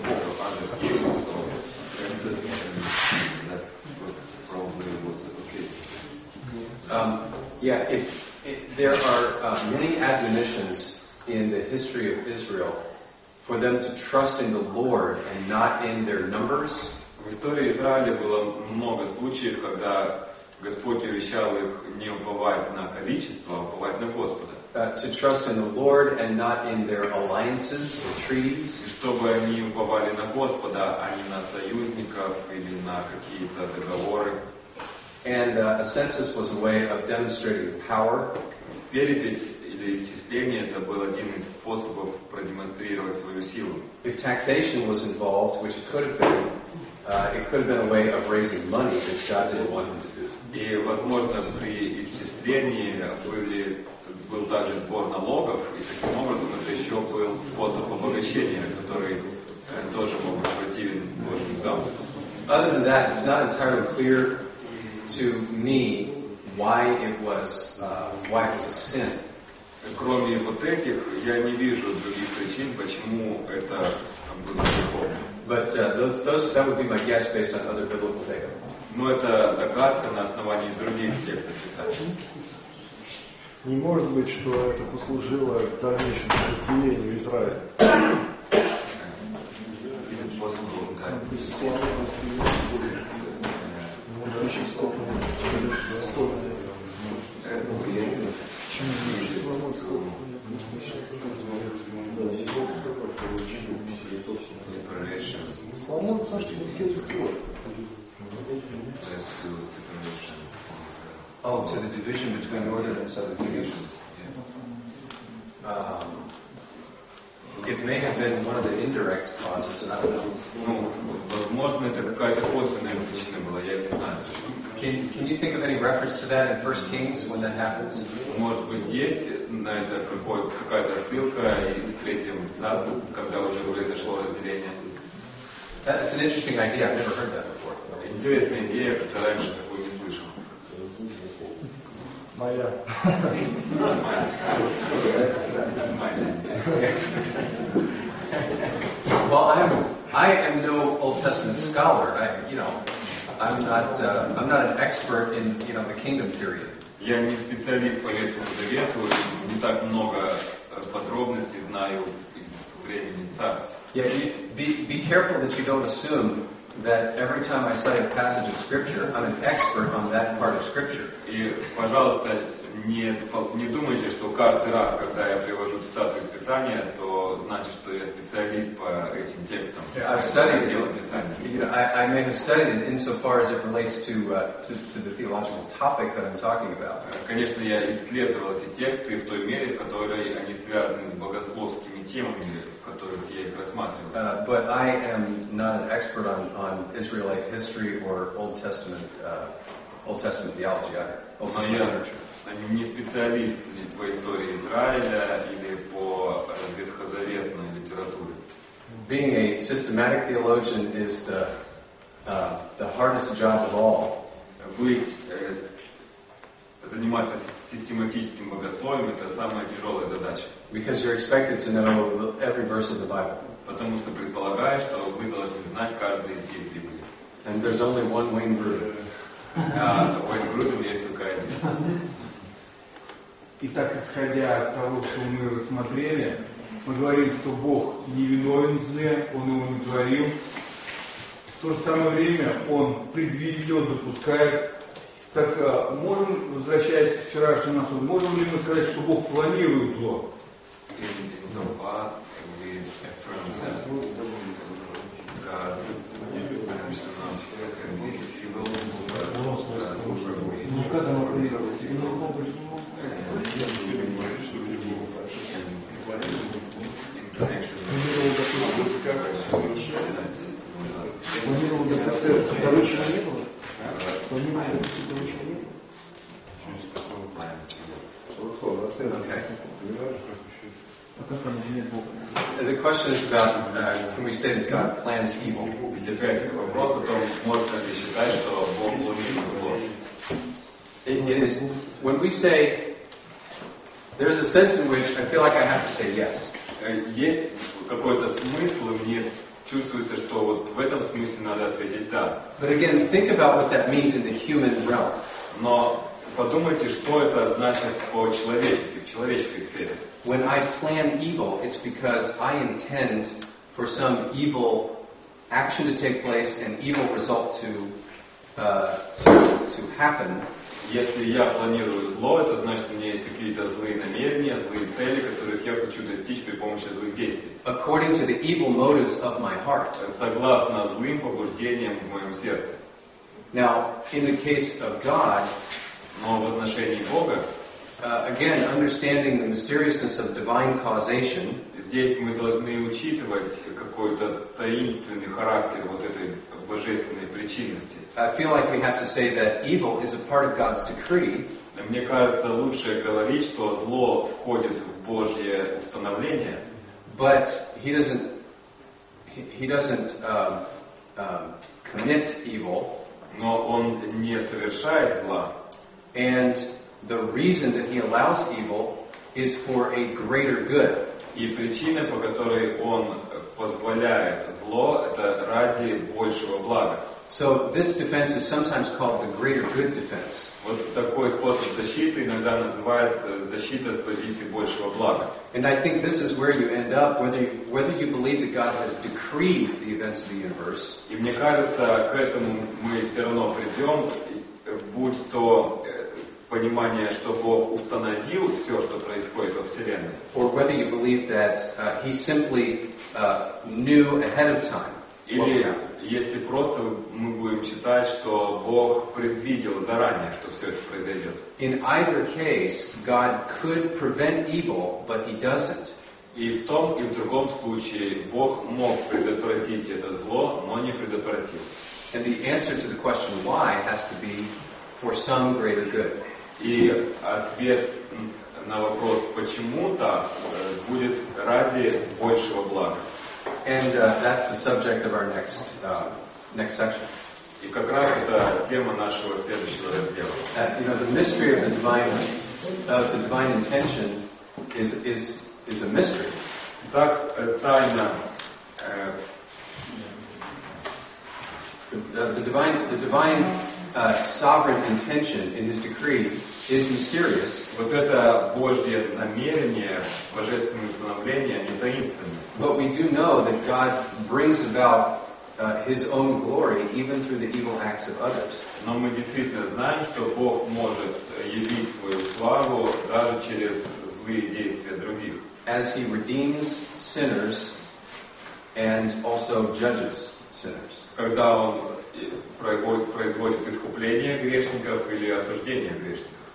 Um, yeah, if, if there are uh, many admonitions in the history of Israel for them to trust in the Lord and not in their numbers. В истории Израиля было много случаев, когда Господь увещал их не уповать на количество, а уповать на Господа. Uh, to trust in the Lord and not in their alliances or treaties. И чтобы они уповали на Господа, а не на союзников или на какие-то договоры. And uh, a census was a way of demonstrating power. Перепись или исчисление — это был один из способов продемонстрировать свою силу. If taxation was involved, which it could have been, uh, it could have been a way of raising money that God didn't want him to do. И, возможно, при исчислении были, был также сбор налогов, и таким образом это еще был способ обогащения, который тоже мог быть противен Божьим замыслам. Other than that, it's not entirely clear to me why it was uh, why it was a sin. Кроме вот этих, я не вижу других причин, почему это было грехом. But uh, those, those, that would be my guess based on other biblical data. Но это догадка на основании других текстов Писания. Не может быть, что это послужило дальнейшему разделению Израиля. Is it possible that Соломон царство семьдесят год. Oh, to the division between northern and southern kingdoms. Um, it may have been one of the indirect causes, and I don't know. Ну, Возможно, это какая-то косвенная причина была, я не знаю. Can, can you think of any reference to that in First Kings when that happens? Может быть, есть на это какой- какая-то ссылка и в Третьем царстве, когда уже произошло разделение. That's an interesting idea. I've never heard that before. Интересная идея, хотя раньше такую не слышал. Моя. Well, I'm I am no Old Testament scholar. I, you know, I'm not uh, I'm not an expert in you know the kingdom period. Я не специалист по Ветхому Завету, не так много подробностей знаю из времени царств. Yeah, you, be be careful that you don't assume that every time I cite a passage of Scripture, I'm an expert on that part of Scripture. И, пожалуйста, не, не думайте, что каждый раз, когда я привожу цитату из Писания, то значит, что я специалист по этим текстам. Yeah, I've studied разделам it. Писания. You know, I, I may have studied it insofar as it relates to, uh, to to the theological topic that I'm talking about. Конечно, я исследовал эти тексты в той мере, в которой они связаны с богословскими темами, в которых я их рассматривал. Uh, but I am not an expert on, on Israelite history or Old Testament uh, Old Testament theology either. Old Но Testament я literature. не специалист по истории Израиля или по ветхозаветной литературе. Being a systematic theologian is the uh, the hardest job of all. Быть, э, заниматься систематическим богословием – это самая тяжелая задача. Because you're expected to know every verse of the Bible. Потому что предполагаю, что вы должны знать каждый стих Библии. And there's only one Wayne Grudem. А Уэйн Грудем есть только один. Итак, исходя от того, что мы рассмотрели, мы говорим, что Бог не виновен в зле, Он его не творил. В то же самое время Он предвидел, допускает. Так можем, возвращаясь к вчерашнему насуду, можем ли мы сказать, что Бог планирует зло? Ну как оно проявилось? Планировал допустить второй чего не было? Планировал допустить второй чего не было? Okay. А как оно нет Бога? The question is about uh, can we say that God plans evil? Здесь опять вопрос о том, можно ли считать, что Бог планирует зло. It, it is when we say there's a sense in which I feel like I have to say yes. Есть какой-то смысл, и мне чувствуется, что вот в этом смысле надо ответить «да». But again, think about what that means in the human realm. Но подумайте, что это значит по-человечески, в человеческой сфере. When I plan evil, it's because I intend for some evil action to take place and evil result to uh, to, to happen. Если я планирую зло, это значит, у меня есть какие-то злые намерения, злые цели, которых я хочу достичь при помощи злых действий. According to the evil motives of my heart. Согласно злым побуждениям в моем сердце. Now, in the case of God, но в отношении Бога, uh, again, understanding the mysteriousness of divine causation, здесь мы должны учитывать какой-то таинственный характер вот этой божественной причинности. I feel like we have to say that evil is a part of God's decree. Мне кажется, лучше говорить, что зло входит в Божье установление. But he doesn't. He, he doesn't um, um, commit evil. Но он не совершает зла. And the reason that he allows evil is for a greater good. И причина, по которой он позволяет зло, это ради большего блага. So this defense is sometimes called the greater good defense. Вот такой способ защиты иногда называют защита с позиции большего блага. And I think this is where you end up, whether you, whether you believe that God has decreed the events of the universe. И мне кажется, к этому мы все равно придем, будь то понимание, что Бог установил все, что происходит во Вселенной. Or whether you believe that uh, He simply uh, knew ahead of time. Или если просто мы будем считать, что Бог предвидел заранее, что все это произойдет. In either case, God could prevent evil, but He doesn't. И в том, и в другом случае Бог мог предотвратить это зло, но не предотвратил. And the answer to the question why has to be for some greater good. И ответ на вопрос почему-то будет ради большего блага. And uh, that's the subject of our next uh, next section. И как раз это тема нашего следующего раздела. Uh, you know, the mystery of the divine of the divine intention is is is a mystery. Так, тайна э, the, the divine the divine uh, sovereign intention in His decree is mysterious. Вот это Божье намерение, божественное установление, они таинственны. But we do know that God brings about uh, His own glory even through the evil acts of others. Но мы действительно знаем, что Бог может явить свою славу даже через злые действия других. As He redeems sinners and also judges sinners. Когда Он производит искупление грешников или осуждение грешников.